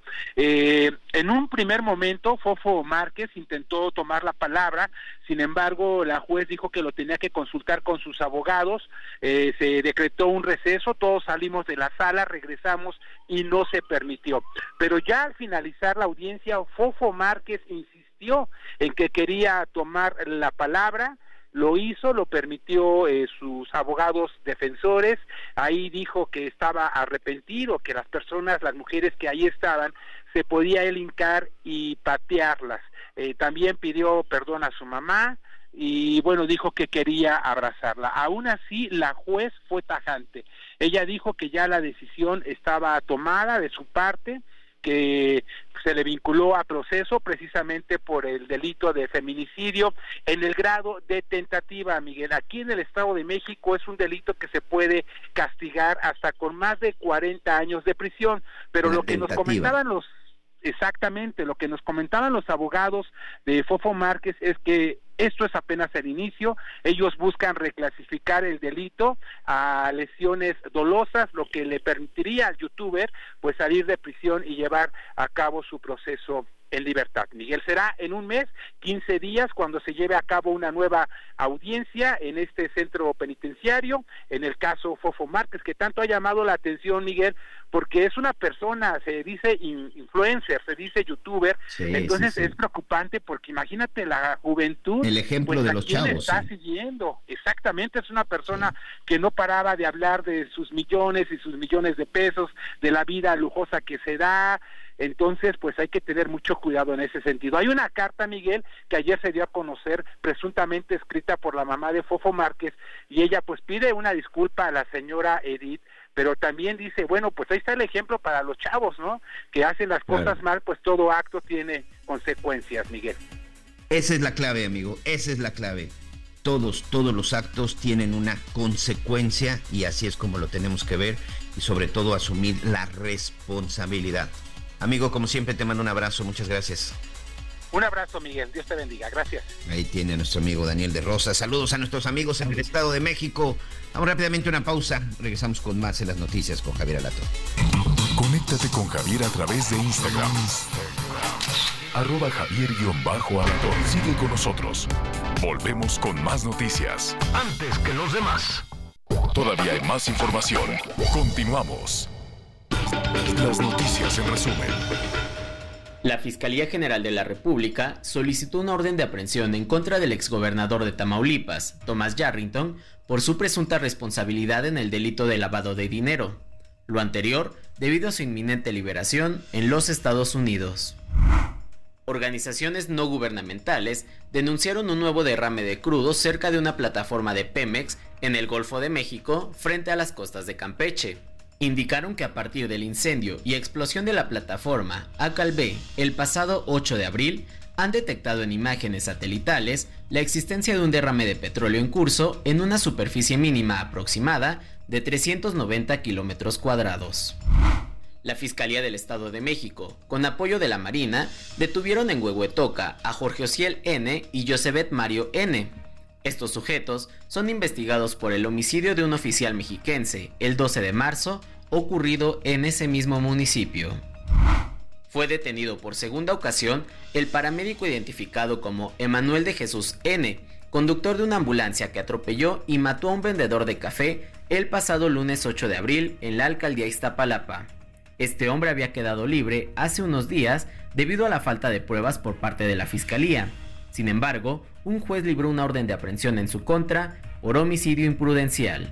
M: En un primer momento, Fofo Márquez intentó tomar la palabra. Sin embargo, la juez dijo que lo tenía que consultar con sus abogados, se decretó un receso, todos salimos de la sala, regresamos y no se permitió. Pero ya al finalizar la audiencia, Fofo Márquez insistió en que quería tomar la palabra, lo hizo, lo permitió sus abogados defensores, ahí dijo que estaba arrepentido, que las personas, las mujeres que ahí estaban, se podía él hincar y patearlas. También pidió perdón a su mamá y bueno, dijo que quería abrazarla. Aún así, la juez fue tajante. Ella dijo que ya la decisión estaba tomada de su parte, que se le vinculó a proceso precisamente por el delito de feminicidio en el grado de tentativa, Miguel. Aquí en el Estado de México es un delito que se puede castigar hasta con más de 40 años de prisión, pero lo que nos comentaban lo que nos comentaban los abogados de Fofo Márquez es que esto es apenas el inicio. Ellos buscan reclasificar el delito a lesiones dolosas, lo que le permitiría al youtuber pues salir de prisión y llevar a cabo su proceso en libertad. Miguel, será en un mes, 15 días, cuando se lleve a cabo una nueva audiencia en este centro penitenciario, en el caso Fofo Márquez, que tanto ha llamado la atención, Miguel, porque es una persona, se dice influencer, se dice youtuber, entonces es preocupante porque imagínate la juventud,
B: el ejemplo pues, de los chavos,
M: está siguiendo, exactamente, es una persona que no paraba de hablar de sus millones y sus millones de pesos, de la vida lujosa que se da. Entonces, pues hay que tener mucho cuidado en ese sentido. Hay una carta, Miguel, que ayer se dio a conocer, presuntamente escrita por la mamá de Fofo Márquez, y ella pues pide una disculpa a la señora Edith, pero también dice, bueno, pues ahí está el ejemplo para los chavos, ¿no? Que hacen las cosas mal, pues todo acto tiene consecuencias, Miguel.
B: Esa es la clave, amigo, esa es la clave. Todos los actos tienen una consecuencia y así es como lo tenemos que ver y sobre todo asumir la responsabilidad. Amigo, como siempre te mando un abrazo, muchas gracias.
M: Un abrazo, Miguel. Dios te bendiga. Gracias.
B: Ahí tiene a nuestro amigo Daniel de Rosa. Saludos a nuestros amigos en el Estado de México. Vamos rápidamente a una pausa. Regresamos con más en las noticias con Javier Alatorre.
D: Conéctate con Javier a través de Instagram. @Javier_Alatorre. Sigue con nosotros. Volvemos con más noticias.
C: Antes que los demás.
D: Todavía hay más información. Continuamos. Las noticias en resumen.
N: La Fiscalía General de la República solicitó una orden de aprehensión en contra del exgobernador de Tamaulipas, Thomas Yarrington, por su presunta responsabilidad en el delito de lavado de dinero. Lo anterior debido a su inminente liberación en los Estados Unidos. Organizaciones no gubernamentales denunciaron un nuevo derrame de crudo cerca de una plataforma de Pemex en el Golfo de México frente a las costas de Campeche. Indicaron que a partir del incendio y explosión de la plataforma ACAL-B el pasado 8 de abril, han detectado en imágenes satelitales la existencia de un derrame de petróleo en curso en una superficie mínima aproximada de 390 kilómetros cuadrados. La Fiscalía del Estado de México, con apoyo de la Marina, detuvieron en Huehuetoca a Jorge Ociel N. y Josebet Mario N. Estos sujetos son investigados por el homicidio de un oficial mexiquense el 12 de marzo, ocurrido en ese mismo municipio. Fue detenido por segunda ocasión el paramédico identificado como Emanuel de Jesús N., conductor de una ambulancia que atropelló y mató a un vendedor de café el pasado lunes 8 de abril en la alcaldía Iztapalapa. Este hombre había quedado libre hace unos días debido a la falta de pruebas por parte de la Fiscalía. Sin embargo, un juez libró una orden de aprehensión en su contra por homicidio imprudencial.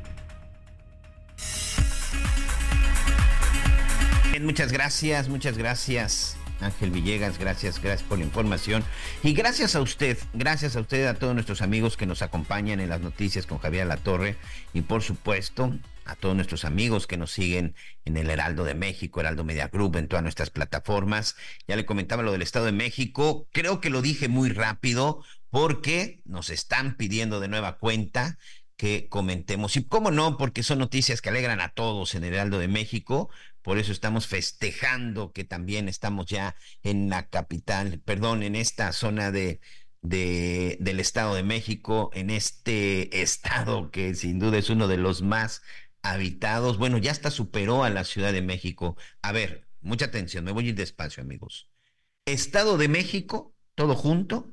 B: Muchas gracias Ángel Villegas, gracias por la información y gracias a usted, a todos nuestros amigos que nos acompañan en las noticias con Javier Alatorre y por supuesto a todos nuestros amigos que nos siguen en el Heraldo de México, Heraldo Media Group, en todas nuestras plataformas. Ya le comentaba lo del Estado de México, creo que lo dije muy rápido porque nos están pidiendo de nueva cuenta que comentemos, y cómo no, porque son noticias que alegran a todos en el Heraldo de México. Por eso estamos festejando que también estamos ya en la capital, en esta zona del Estado de México, en este estado que sin duda es uno de los más habitados. Bueno, ya hasta superó a la Ciudad de México. A ver, mucha atención, me voy a ir despacio, amigos. Estado de México, todo junto,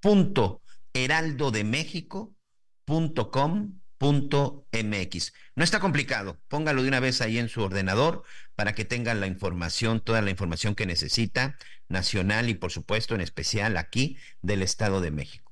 B: heraldodemexico.com.mx. No está complicado, póngalo de una vez ahí en su ordenador para que tengan la información, toda la información que necesita, nacional y por supuesto en especial aquí del Estado de México.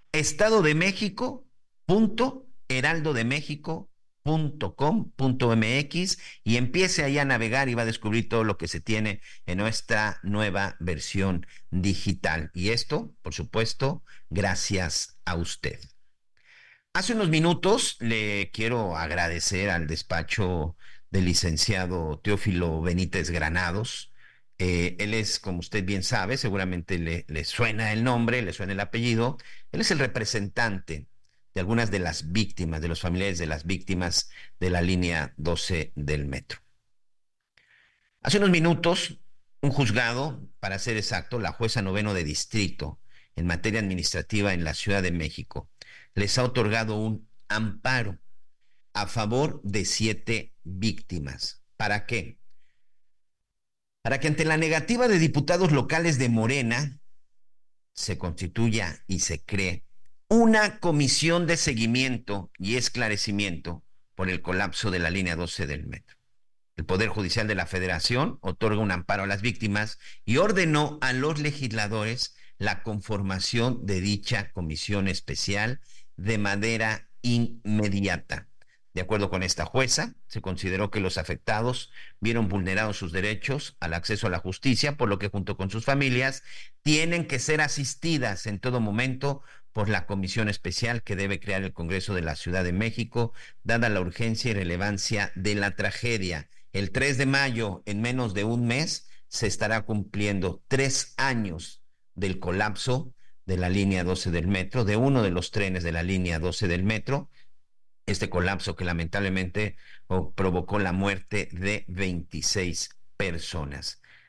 B: estadodemexico.heraldodemexico.com.mx y empiece ahí a navegar y va a descubrir todo lo que se tiene en nuestra nueva versión digital. Y esto, por supuesto, gracias a usted. Hace unos minutos le quiero agradecer al despacho del licenciado Teófilo Benítez Granados. Él es, como usted bien sabe, seguramente le suena el nombre, le suena el apellido. Él es el representante de algunas de las víctimas, de los familiares de las víctimas de la línea 12 del metro. Hace unos minutos, un juzgado, para ser exacto, la jueza noveno de distrito en materia administrativa en la Ciudad de México, les ha otorgado un amparo a favor de 7 víctimas. ¿Para qué? Para que ante la negativa de diputados locales de Morena se constituya y se cree una comisión de seguimiento y esclarecimiento por el colapso de la línea 12 del metro. El Poder Judicial de la Federación otorga un amparo a las víctimas y ordenó a los legisladores la conformación de dicha comisión especial de manera inmediata. De acuerdo con esta jueza, se consideró que los afectados vieron vulnerados sus derechos al acceso a la justicia, por lo que junto con sus familias tienen que ser asistidas en todo momento por la comisión especial que debe crear el Congreso de la Ciudad de México, dada la urgencia y relevancia de la tragedia. El 3 de mayo, en menos de un mes, se estará cumpliendo 3 años del colapso de la línea 12 del metro, de uno de los trenes de la línea 12 del metro, este colapso que lamentablemente provocó la muerte de 26 personas.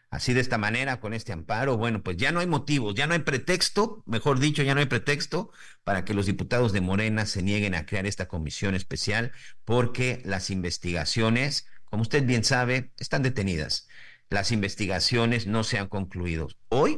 B: Así de esta manera, con este amparo, bueno, pues ya no hay motivos, ya no hay pretexto, mejor dicho, ya no hay pretexto para que los diputados de Morena se nieguen a crear esta comisión especial, porque las investigaciones, como usted bien sabe, están detenidas. Las investigaciones no se han concluido. Hoy,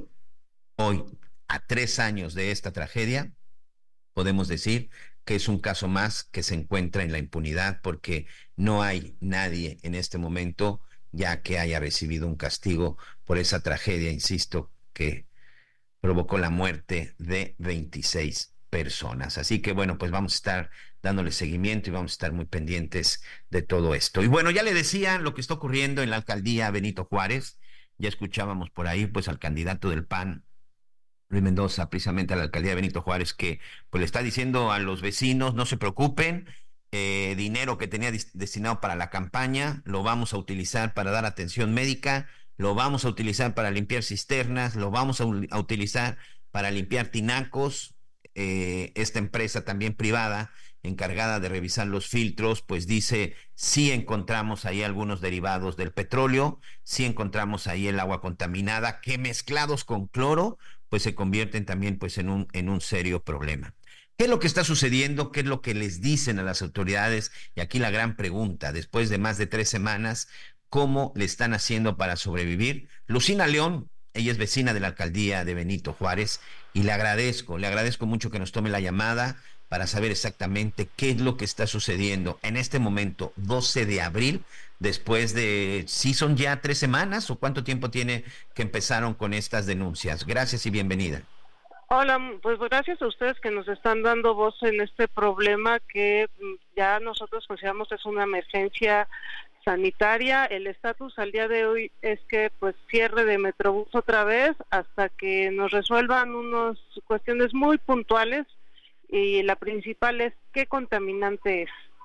B: a 3 años de esta tragedia, podemos decir que es un caso más que se encuentra en la impunidad, porque no hay nadie en este momento ya que haya recibido un castigo por esa tragedia, insisto, que provocó la muerte de 26 personas. Así que bueno, pues vamos a estar dándole seguimiento y vamos a estar muy pendientes de todo esto. Y bueno, ya le decía lo que está ocurriendo en la alcaldía Benito Juárez. Ya escuchábamos por ahí pues al candidato del PAN, Luis Mendoza, precisamente a la alcaldía de Benito Juárez, que pues le está diciendo a los vecinos, no se preocupen, dinero que tenía destinado para la campaña lo vamos a utilizar para dar atención médica, lo vamos a utilizar para limpiar cisternas, lo vamos a utilizar para limpiar tinacos. Esta empresa también privada encargada de revisar los filtros, pues dice, sí encontramos ahí algunos derivados del petróleo, sí encontramos ahí el agua contaminada, que mezclados con cloro, pues se convierten también pues en un serio problema. ¿Qué es lo que está sucediendo? ¿Qué es lo que les dicen a las autoridades? Y aquí la gran pregunta, después de más de 3 semanas, ¿cómo le están haciendo para sobrevivir? Lucina León, ella es vecina de la alcaldía de Benito Juárez, y le agradezco mucho que nos tome la llamada para saber exactamente qué es lo que está sucediendo en este momento, 12 de abril, después de, ¿sí son ya 3 semanas o cuánto tiempo tiene que empezaron con estas denuncias? Gracias y bienvenida.
O: Hola, pues gracias a ustedes que nos están dando voz en este problema que ya nosotros consideramos es una emergencia sanitaria. El estatus al día de hoy es que pues cierre de Metrobús otra vez hasta que nos resuelvan unas cuestiones muy puntuales, y la principal es qué contaminante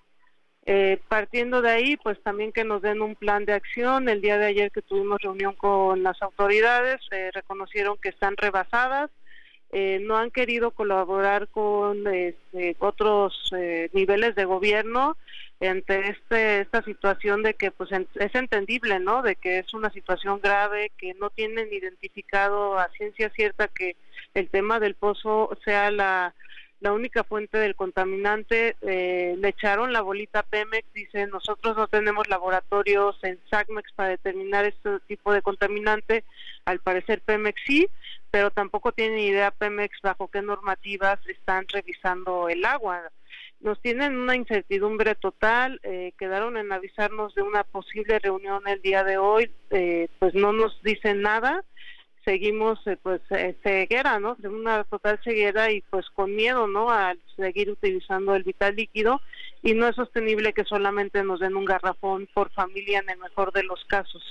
O: es. Partiendo de ahí, pues también que nos den un plan de acción. El día de ayer que tuvimos reunión con las autoridades, reconocieron que están rebasadas. No han querido colaborar con otros niveles de gobierno ante esta situación de que pues es entendible, ¿no? De que es una situación grave, que no tienen identificado a ciencia cierta que el tema del pozo sea la única fuente del contaminante. Le echaron la bolita a Pemex, dicen nosotros no tenemos laboratorios en SACMEX para determinar este tipo de contaminante. Al parecer Pemex sí, pero tampoco tienen idea Pemex bajo qué normativas están revisando el agua. Nos tienen una incertidumbre total. Quedaron en avisarnos de una posible reunión el día de hoy, pues no nos dicen nada. Seguimos ceguera, ¿no? De una total ceguera y pues con miedo, ¿no? A seguir utilizando el vital líquido, y no es sostenible que solamente nos den un garrafón por familia en el mejor de los casos.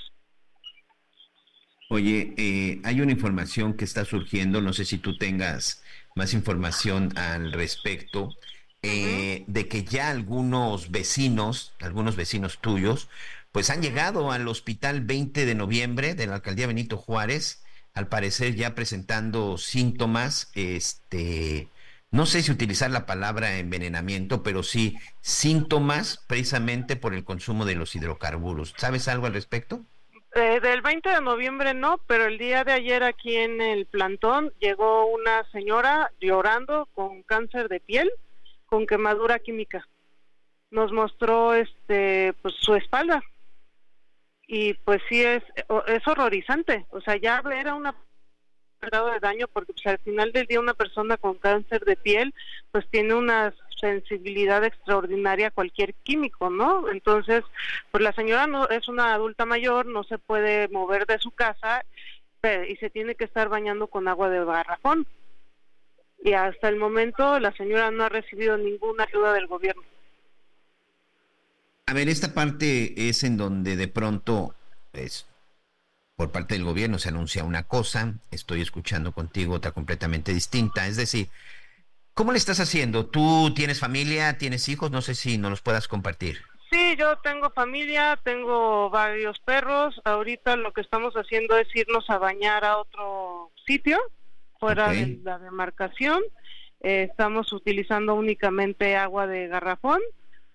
B: Oye, hay una información que está surgiendo, no sé si tú tengas más información al respecto, de que ya algunos vecinos tuyos, pues han llegado al hospital 20 de noviembre de la alcaldía Benito Juárez, al parecer ya presentando síntomas, no sé si utilizar la palabra envenenamiento, pero sí síntomas precisamente por el consumo de los hidrocarburos. ¿Sabes algo al respecto?
O: Del 20 de noviembre no, pero el día de ayer aquí en el plantón llegó una señora llorando con cáncer de piel, con quemadura química. Nos mostró pues su espalda. Y pues sí es horrorizante. O sea, ya era un grado de daño, porque pues al final del día una persona con cáncer de piel pues tiene una sensibilidad extraordinaria a cualquier químico, ¿no? Entonces, pues la señora no es una adulta mayor, no se puede mover de su casa y se tiene que estar bañando con agua de garrafón. Y hasta el momento la señora no ha recibido ninguna ayuda del gobierno.
B: A ver, esta parte es en donde de pronto, pues, por parte del gobierno se anuncia una cosa, estoy escuchando contigo otra completamente distinta. Es decir, ¿cómo le estás haciendo? ¿Tú tienes familia, tienes hijos? No sé si nos los puedas compartir.
O: Sí, yo tengo familia, tengo varios perros. Ahorita lo que estamos haciendo es irnos a bañar a otro sitio, fuera de la demarcación. Estamos utilizando únicamente agua de garrafón,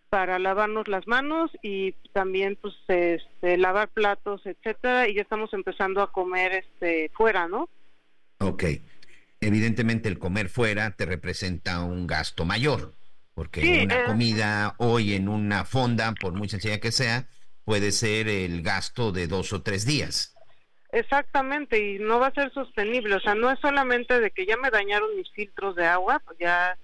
O: para lavarnos las manos y también pues lavar platos, etcétera, y ya estamos empezando a comer fuera, ¿no?
B: Ok. Evidentemente el comer fuera te representa un gasto mayor, porque sí, una comida hoy en una fonda, por muy sencilla que sea, puede ser el gasto de 2 o 3 días.
O: Exactamente, y no va a ser sostenible, o sea, no es solamente de que ya me dañaron mis filtros de agua, pues ya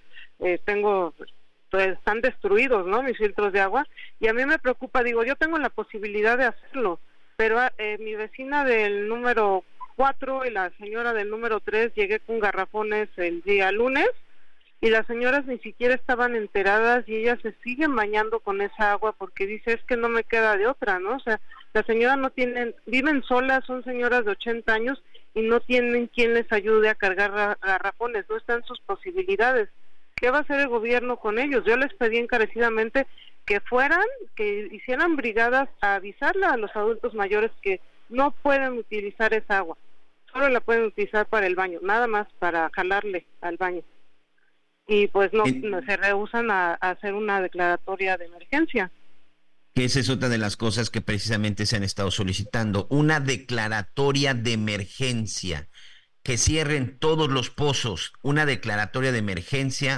O: están destruidos, ¿no? Mis filtros de agua, y a mí me preocupa, digo, yo tengo la posibilidad de hacerlo, pero mi vecina del número 4 y la señora del número 3 llegué con garrafones el día lunes, y las señoras ni siquiera estaban enteradas y ellas se siguen bañando con esa agua porque dice, es que no me queda de otra, ¿no? O sea, las señoras no tienen, viven solas, son señoras de 80 años y no tienen quien les ayude a cargar garrafones, no están sus posibilidades. ¿Qué va a hacer el gobierno con ellos? Yo les pedí encarecidamente que hicieran brigadas a avisarle a los adultos mayores que no pueden utilizar esa agua, solo la pueden utilizar para el baño, nada más para jalarle al baño. Y pues no se rehúsan a hacer una declaratoria de emergencia.
B: Esa es otra de las cosas que precisamente se han estado solicitando, una declaratoria de emergencia, que cierren todos los pozos, una declaratoria de emergencia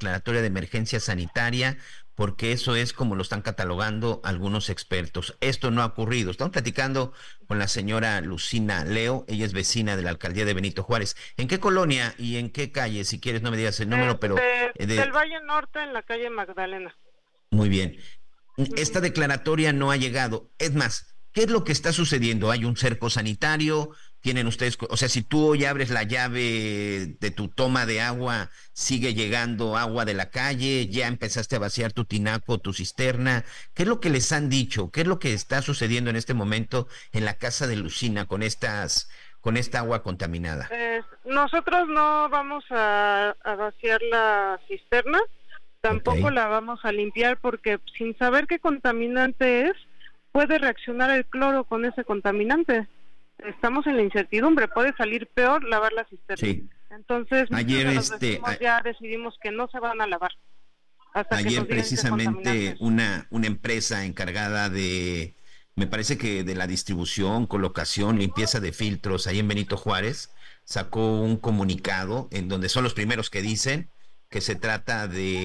B: sanitaria, porque eso es como lo están catalogando algunos expertos. Esto no ha ocurrido. Estamos platicando con la señora Lucina Leo, ella es vecina de la alcaldía de Benito Juárez. ¿En qué colonia y en qué calle? Si quieres no me digas el número, pero...
O: del Valle Norte, en la calle Magdalena.
B: Muy bien. Esta declaratoria no ha llegado. Es más, ¿qué es lo que está sucediendo? ¿Hay un cerco sanitario? ¿Tienen ustedes, o sea, si tú hoy abres la llave de tu toma de agua, sigue llegando agua de la calle, ya empezaste a vaciar tu tinaco, tu cisterna? ¿Qué es lo que les han dicho? ¿Qué es lo que está sucediendo en este momento en la casa de Lucina con esta agua contaminada?
O: Nosotros no vamos a vaciar la cisterna, tampoco la vamos a limpiar porque sin saber qué contaminante es, puede reaccionar el cloro con ese contaminante. Estamos en la incertidumbre, puede salir peor lavar la cisterna. Sí. Entonces, ayer ya decidimos que no se van a lavar.
B: Ayer precisamente una empresa encargada de, me parece que de la distribución, colocación, limpieza de filtros ahí en Benito Juárez, sacó un comunicado en donde son los primeros que dicen que se trata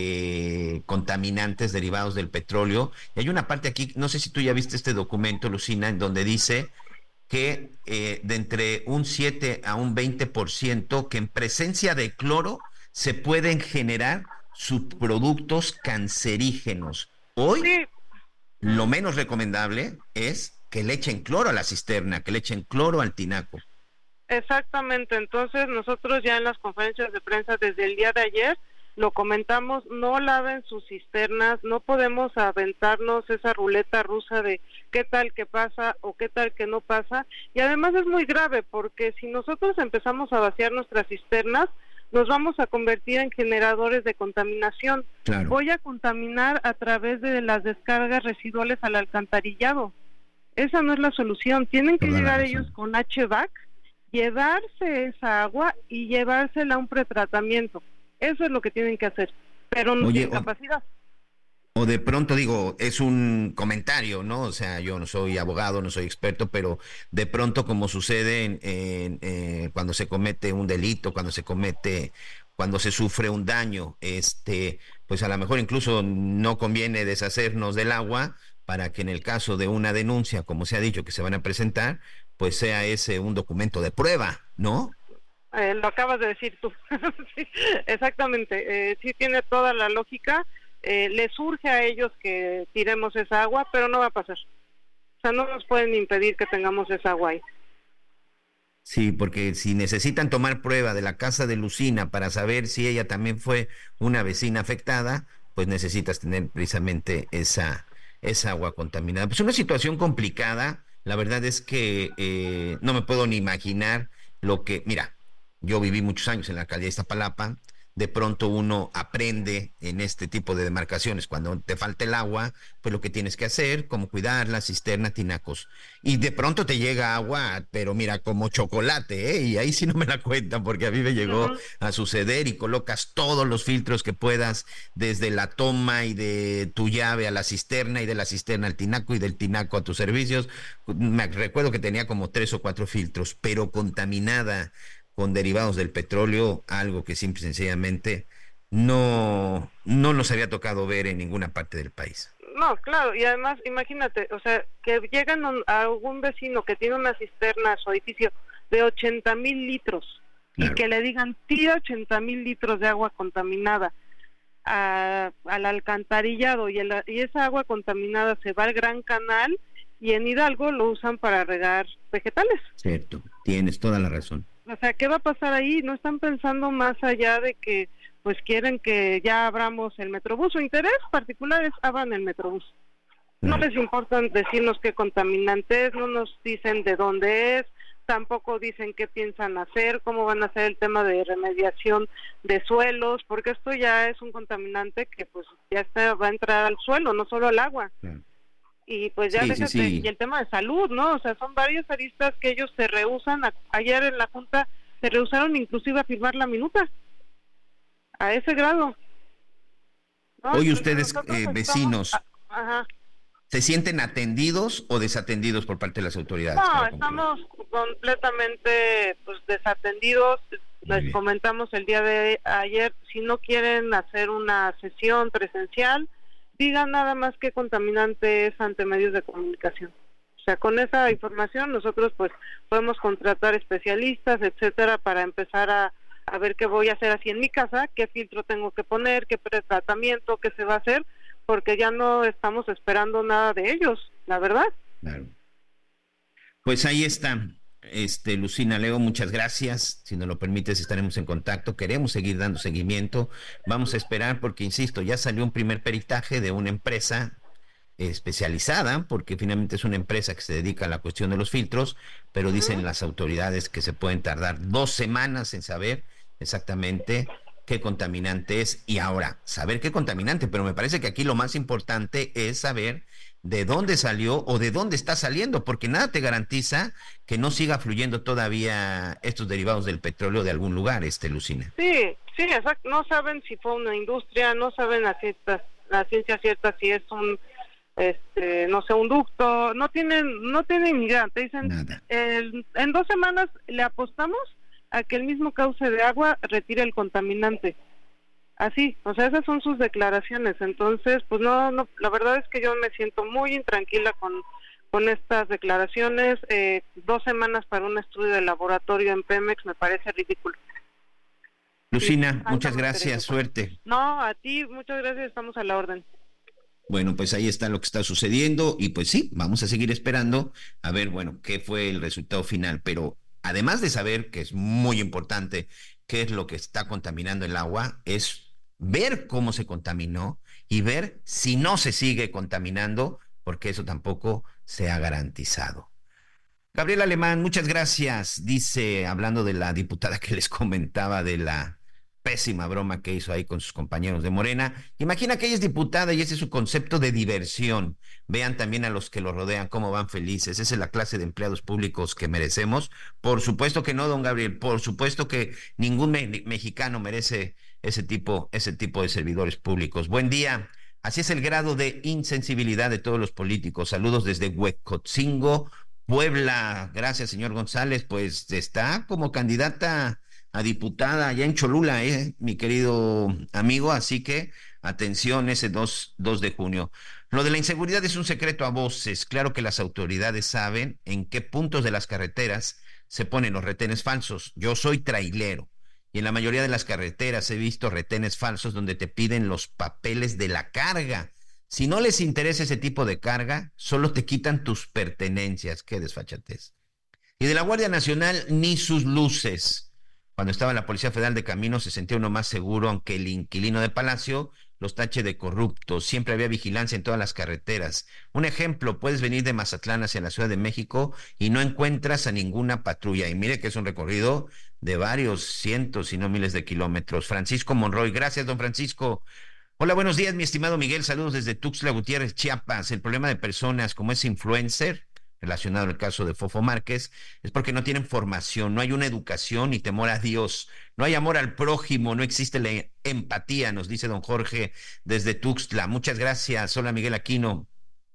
B: de contaminantes derivados del petróleo. Y hay una parte aquí, no sé si tú ya viste este documento, Lucina, en donde dice que de entre un 7 a un 20% que en presencia de cloro se pueden generar subproductos cancerígenos. Hoy lo menos recomendable es que le echen cloro a la cisterna, que le echen cloro al tinaco.
O: Exactamente, entonces nosotros ya en las conferencias de prensa desde el día de ayer lo comentamos, no laven sus cisternas, no podemos aventarnos esa ruleta rusa de qué tal que pasa o qué tal que no pasa, y además es muy grave porque si nosotros empezamos a vaciar nuestras cisternas, nos vamos a convertir en generadores de contaminación. Claro. Voy a contaminar a través de las descargas residuales al alcantarillado. Esa no es la solución, tienen que llegar ellos con HVAC, llevarse esa agua y llevársela a un pretratamiento. Eso es lo que tienen que hacer, pero no tienen capacidad.
B: O de pronto, digo, es un comentario, ¿no? O sea, yo no soy abogado, no soy experto, pero de pronto, como sucede cuando se comete un delito, cuando se sufre un daño, pues a lo mejor incluso no conviene deshacernos del agua para que en el caso de una denuncia, como se ha dicho que se van a presentar, pues sea ese un documento de prueba, ¿no?
O: Lo acabas de decir tú. Sí, exactamente, sí tiene toda la lógica. Les urge a ellos que tiremos esa agua, pero no va a pasar. O sea, no nos pueden impedir que tengamos esa agua ahí.
B: Sí, porque si necesitan tomar prueba de la casa de Lucina para saber si ella también fue una vecina afectada, pues necesitas tener precisamente esa agua contaminada. Pues una situación complicada. La verdad es que no me puedo ni imaginar lo que... Mira, yo viví muchos años en la alcaldía de Iztapalapa, de pronto uno aprende en este tipo de demarcaciones, cuando te falta el agua, pues lo que tienes que hacer, como cuidar la cisterna, tinacos. Y de pronto te llega agua, pero mira, como chocolate, ¿eh? Y ahí sí no me la cuentan, porque a mí me llegó a suceder, y colocas todos los filtros que puedas, desde la toma y de tu llave a la cisterna, y de la cisterna al tinaco, y del tinaco a tus servicios. Me recuerdo que tenía como 3 o 4 filtros, pero contaminada con derivados del petróleo, algo que simple y sencillamente no nos había tocado ver en ninguna parte del país.
O: No, claro, y además, imagínate, o sea, que llegan a algún vecino que tiene una cisterna a su edificio de 80,000 litros, claro, y que le digan, tira 80,000 litros de agua contaminada al alcantarillado, y esa agua contaminada se va al Gran Canal, y en Hidalgo lo usan para regar vegetales.
B: Cierto, tienes toda la razón.
O: O sea, ¿qué va a pasar ahí? No están pensando más allá de que, pues, quieren que ya abramos el Metrobús. Su interés particular es abran el Metrobús. No les importa decirnos qué contaminante es, no nos dicen de dónde es, tampoco dicen qué piensan hacer, cómo van a hacer el tema de remediación de suelos, porque esto ya es un contaminante que, pues, ya va a entrar al suelo, no solo al agua. Y pues ya y el tema de salud, ¿no? O sea, son varias aristas que ellos se rehúsan. Ayer en la Junta se rehusaron inclusive a firmar la minuta, a ese grado, ¿no?
B: Hoy ustedes, vecinos, ¿se sienten atendidos o desatendidos por parte de las autoridades?
O: No, estamos completamente, pues, desatendidos. Les comentamos el día de ayer, si no quieren hacer una sesión presencial, digan nada más qué contaminante es ante medios de comunicación. O sea, con esa información nosotros, pues, podemos contratar especialistas, etcétera, para empezar a ver qué voy a hacer así en mi casa, qué filtro tengo que poner, qué pretratamiento, qué se va a hacer, porque ya no estamos esperando nada de ellos, la verdad.
B: Claro. Pues ahí está. Lucina Leo, muchas gracias. Si nos lo permites, estaremos en contacto. Queremos seguir dando seguimiento. Vamos a esperar porque, insisto, ya salió un primer peritaje de una empresa especializada, porque finalmente es una empresa que se dedica a la cuestión de los filtros, pero dicen las autoridades que se pueden tardar 2 semanas en saber exactamente qué contaminante es. Y ahora, saber qué contaminante, pero me parece que aquí lo más importante es saber de dónde salió o de dónde está saliendo, porque nada te garantiza que no siga fluyendo todavía estos derivados del petróleo de algún lugar, Lucina.
O: Sí, exacto. No saben si fue una industria, no saben la ciencia cierta si es un, no sé, un ducto, no tienen ni idea. Te dicen, en 2 semanas le apostamos a que el mismo cauce de agua retire el contaminante. Así, o sea, esas son sus declaraciones. Entonces, pues no, la verdad es que yo me siento muy intranquila con estas declaraciones. 2 semanas para un estudio de laboratorio en Pemex me parece ridículo.
B: Lucina, muchas gracias, suerte.
O: No, a ti, muchas gracias, estamos a la orden.
B: Bueno, pues ahí está lo que está sucediendo y pues sí, vamos a seguir esperando a ver, bueno, qué fue el resultado final, pero además de saber que es muy importante qué es lo que está contaminando el agua, es ver cómo se contaminó y ver si no se sigue contaminando, porque eso tampoco se ha garantizado. Gabriel Alemán, muchas gracias. Dice, hablando de la diputada que les comentaba de la pésima broma que hizo ahí con sus compañeros de Morena, imagina que ella es diputada y ese es su concepto de diversión. Vean también a los que lo rodean cómo van felices. Esa es la clase de empleados públicos que merecemos. Por supuesto que no, don Gabriel, por supuesto que ningún mexicano merece ese tipo de servidores públicos. Buen día. Así es el grado de insensibilidad de todos los políticos. Saludos desde Huecotzingo, Puebla. Gracias, señor González. Pues está como candidata a diputada allá en Cholula, mi querido amigo. Así que atención ese 2 de junio. Lo de la inseguridad es un secreto a voces. Claro que las autoridades saben en qué puntos de las carreteras se ponen los retenes falsos. Yo soy trailero. Y en la mayoría de las carreteras he visto retenes falsos donde te piden los papeles de la carga. Si no les interesa ese tipo de carga, solo te quitan tus pertenencias. ¡Qué desfachatez! Y de la Guardia Nacional, ni sus luces. Cuando estaba en la Policía Federal de Caminos se sentía uno más seguro, aunque el inquilino de Palacio los tache de corruptos. Siempre había vigilancia en todas las carreteras. Un ejemplo, puedes venir de Mazatlán hacia la Ciudad de México y no encuentras a ninguna patrulla. Y mire que es un recorrido de varios cientos, si no miles de kilómetros. Francisco Monroy, gracias, don Francisco. Hola, buenos días, mi estimado Miguel, saludos desde Tuxtla Gutiérrez, Chiapas. El problema de personas como ese influencer, relacionado al caso de Fofo Márquez, es porque no tienen formación, no hay una educación ni temor a Dios, no hay amor al prójimo, no existe la empatía, nos dice don Jorge desde Tuxtla. Muchas gracias. Hola, Miguel Aquino.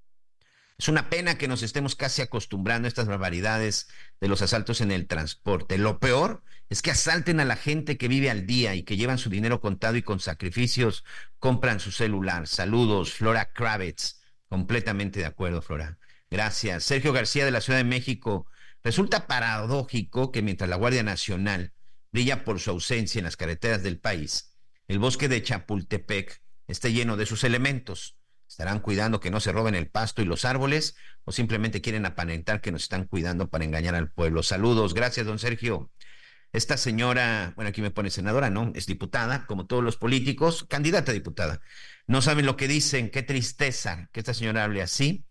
B: Es una pena que nos estemos casi acostumbrando a estas barbaridades de los asaltos en el transporte. Lo peor es que asalten a la gente que vive al día y que llevan su dinero contado y con sacrificios compran su celular. Saludos, Flora Kravitz. Completamente de acuerdo, Flora. Gracias. Sergio García de la Ciudad de México. Resulta paradójico que mientras la Guardia Nacional brilla por su ausencia en las carreteras del país, el bosque de Chapultepec esté lleno de sus elementos. ¿Estarán cuidando que no se roben el pasto y los árboles o simplemente quieren aparentar que nos están cuidando para engañar al pueblo? Saludos, gracias, don Sergio. Esta señora, bueno, aquí me pone senadora, ¿no? Es diputada, como todos los políticos, candidata a diputada. No saben lo que dicen, qué tristeza que esta señora hable así,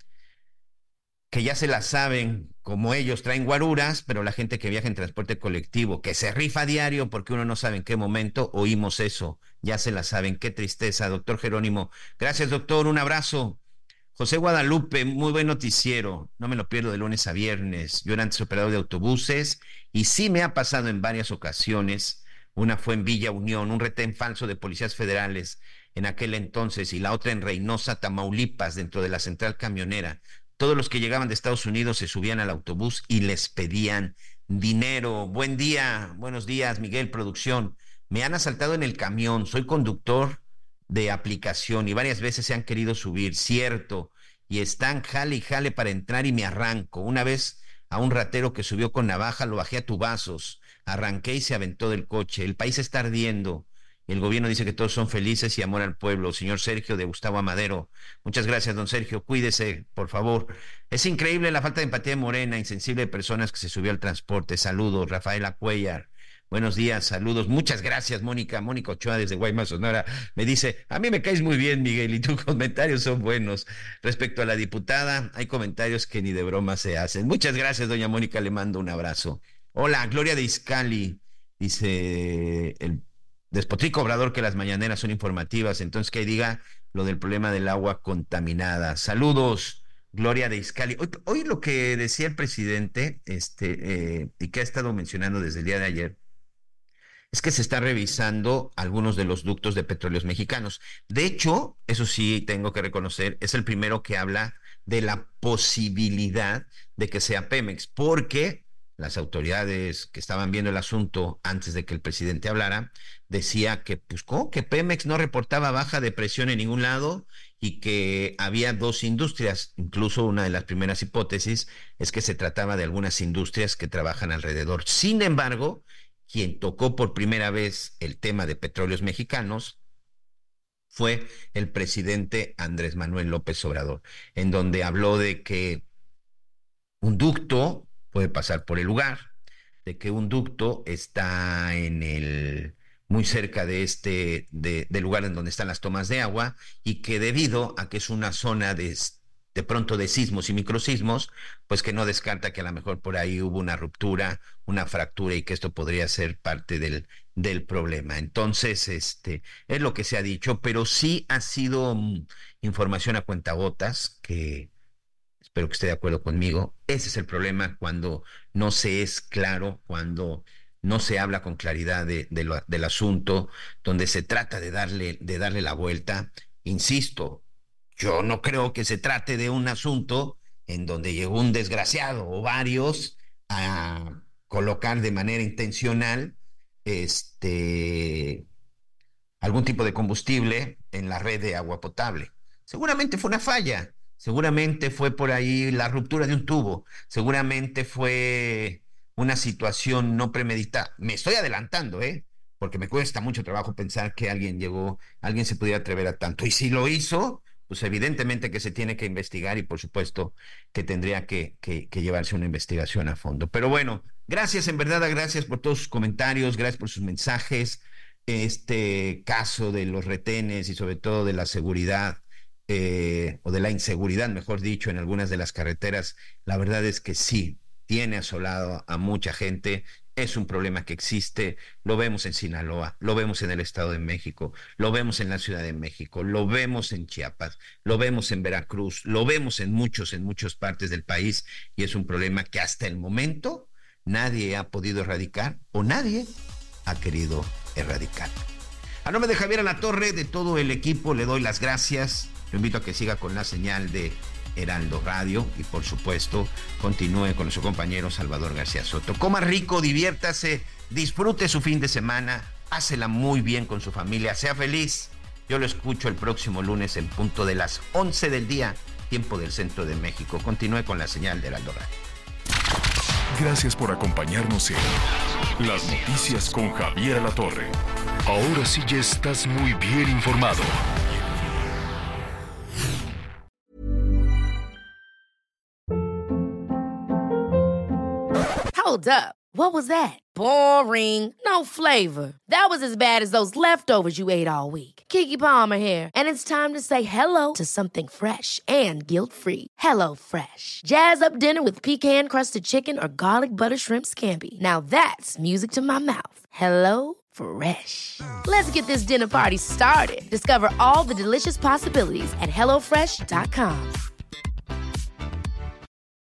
B: que ya se la saben, como ellos traen guaruras, pero la gente que viaja en transporte colectivo, que se rifa a diario porque uno no sabe en qué momento oímos eso, ya se la saben, qué tristeza, doctor Jerónimo. Gracias, doctor, un abrazo. José Guadalupe, muy buen noticiero, no me lo pierdo de lunes a viernes. Yo era antes operador de autobuses y sí me ha pasado en varias ocasiones. Una fue en Villa Unión, un retén falso de policías federales en aquel entonces, y la otra en Reynosa, Tamaulipas, dentro de la central camionera. Todos los que llegaban de Estados Unidos se subían al autobús y les pedían dinero. Buen día, buenos días, Miguel, producción. Me han asaltado en el camión, soy conductor de aplicación y varias veces se han querido subir, cierto, y están jale y jale para entrar y me arranco. Una vez a un ratero que subió con navaja lo bajé a tubazos, arranqué y se aventó del coche. El país está ardiendo. El gobierno dice que todos son felices y amor al pueblo. Señor Sergio de Gustavo Amadero. Muchas gracias, don Sergio. Cuídese, por favor. Es increíble la falta de empatía de Morena, insensible de personas que se subió al transporte. Saludos, Rafaela Cuellar. Buenos días, saludos. Muchas gracias, Mónica. Mónica Ochoa desde Guaymas, Sonora. Me dice, a mí me caes muy bien, Miguel, y tus comentarios son buenos. Respecto a la diputada, hay comentarios que ni de broma se hacen. Muchas gracias, doña Mónica. Le mando un abrazo. Hola, Gloria de Izcalli. Dice el despotrico Obrador que las mañaneras son informativas, entonces que diga lo del problema del agua contaminada. Saludos, Gloria de Izcalli. Hoy lo que decía el presidente, y que ha estado mencionando desde el día de ayer, es que se está revisando algunos de los ductos de Petróleos Mexicanos. De hecho, eso sí tengo que reconocer, es el primero que habla de la posibilidad de que sea Pemex, porque las autoridades que estaban viendo el asunto antes de que el presidente hablara, decía que, pues, ¿cómo? Que Pemex no reportaba baja de presión en ningún lado y que había dos industrias. Incluso una de las primeras hipótesis es que se trataba de algunas industrias que trabajan alrededor. Sin embargo, quien tocó por primera vez el tema de Petróleos Mexicanos fue el presidente Andrés Manuel López Obrador, en donde habló de que un ducto puede pasar por el lugar, de que un ducto está muy cerca del lugar en donde están las tomas de agua, y que debido a que es una zona de pronto de sismos y microsismos, pues que no descarta que a lo mejor por ahí hubo una ruptura, una fractura, y que esto podría ser parte del problema. Entonces, es lo que se ha dicho, pero sí ha sido información a cuentagotas, que espero que esté de acuerdo conmigo. Ese es el problema cuando no se es claro, cuando no se habla con claridad del asunto, donde se trata de darle la vuelta. Insisto, yo no creo que se trate de un asunto en donde llegó un desgraciado o varios a colocar de manera intencional algún tipo de combustible en la red de agua potable. Seguramente fue una falla, seguramente fue por ahí la ruptura de un tubo, seguramente fue una situación no premeditada. Me estoy adelantando, porque me cuesta mucho trabajo pensar que alguien se pudiera atrever a tanto. Y si lo hizo, pues evidentemente que se tiene que investigar, y por supuesto que tendría que llevarse una investigación a fondo. Pero bueno, gracias, en verdad, gracias por todos sus comentarios, gracias por sus mensajes. Este caso de los retenes y sobre todo de la seguridad, o de la inseguridad, mejor dicho, en algunas de las carreteras, la verdad es que sí, tiene asolado a mucha gente. es un problema que existe, lo vemos en Sinaloa, lo vemos en el Estado de México, lo vemos en la Ciudad de México, lo vemos en Chiapas, lo vemos en Veracruz, lo vemos en muchas partes del país, y es un problema que hasta el momento nadie ha podido erradicar o nadie ha querido erradicar. A nombre de Javier Alatorre, de todo el equipo, le doy las gracias. Lo invito a que siga con la señal de Heraldo Radio y, por supuesto, continúe con su compañero Salvador García Soto. Coma rico, diviértase, disfrute su fin de semana, pásela muy bien con su familia, sea feliz. Yo lo escucho el próximo lunes en punto de las 11 del día, tiempo del Centro de México. Continúe con la señal de Heraldo Radio.
D: Gracias por acompañarnos en Las Noticias con Javier Alatorre. Ahora sí ya estás muy bien informado.
K: Hold up. What was that? Boring. No flavor. That was as bad as those leftovers you ate all week. Keke Palmer here, and it's time to say hello to something fresh and guilt-free. Hello Fresh. Jazz up dinner with pecan-crusted chicken or garlic butter shrimp scampi. Now that's music to my mouth. Hello Fresh. Let's get this dinner party started. Discover all the delicious possibilities at HelloFresh.com.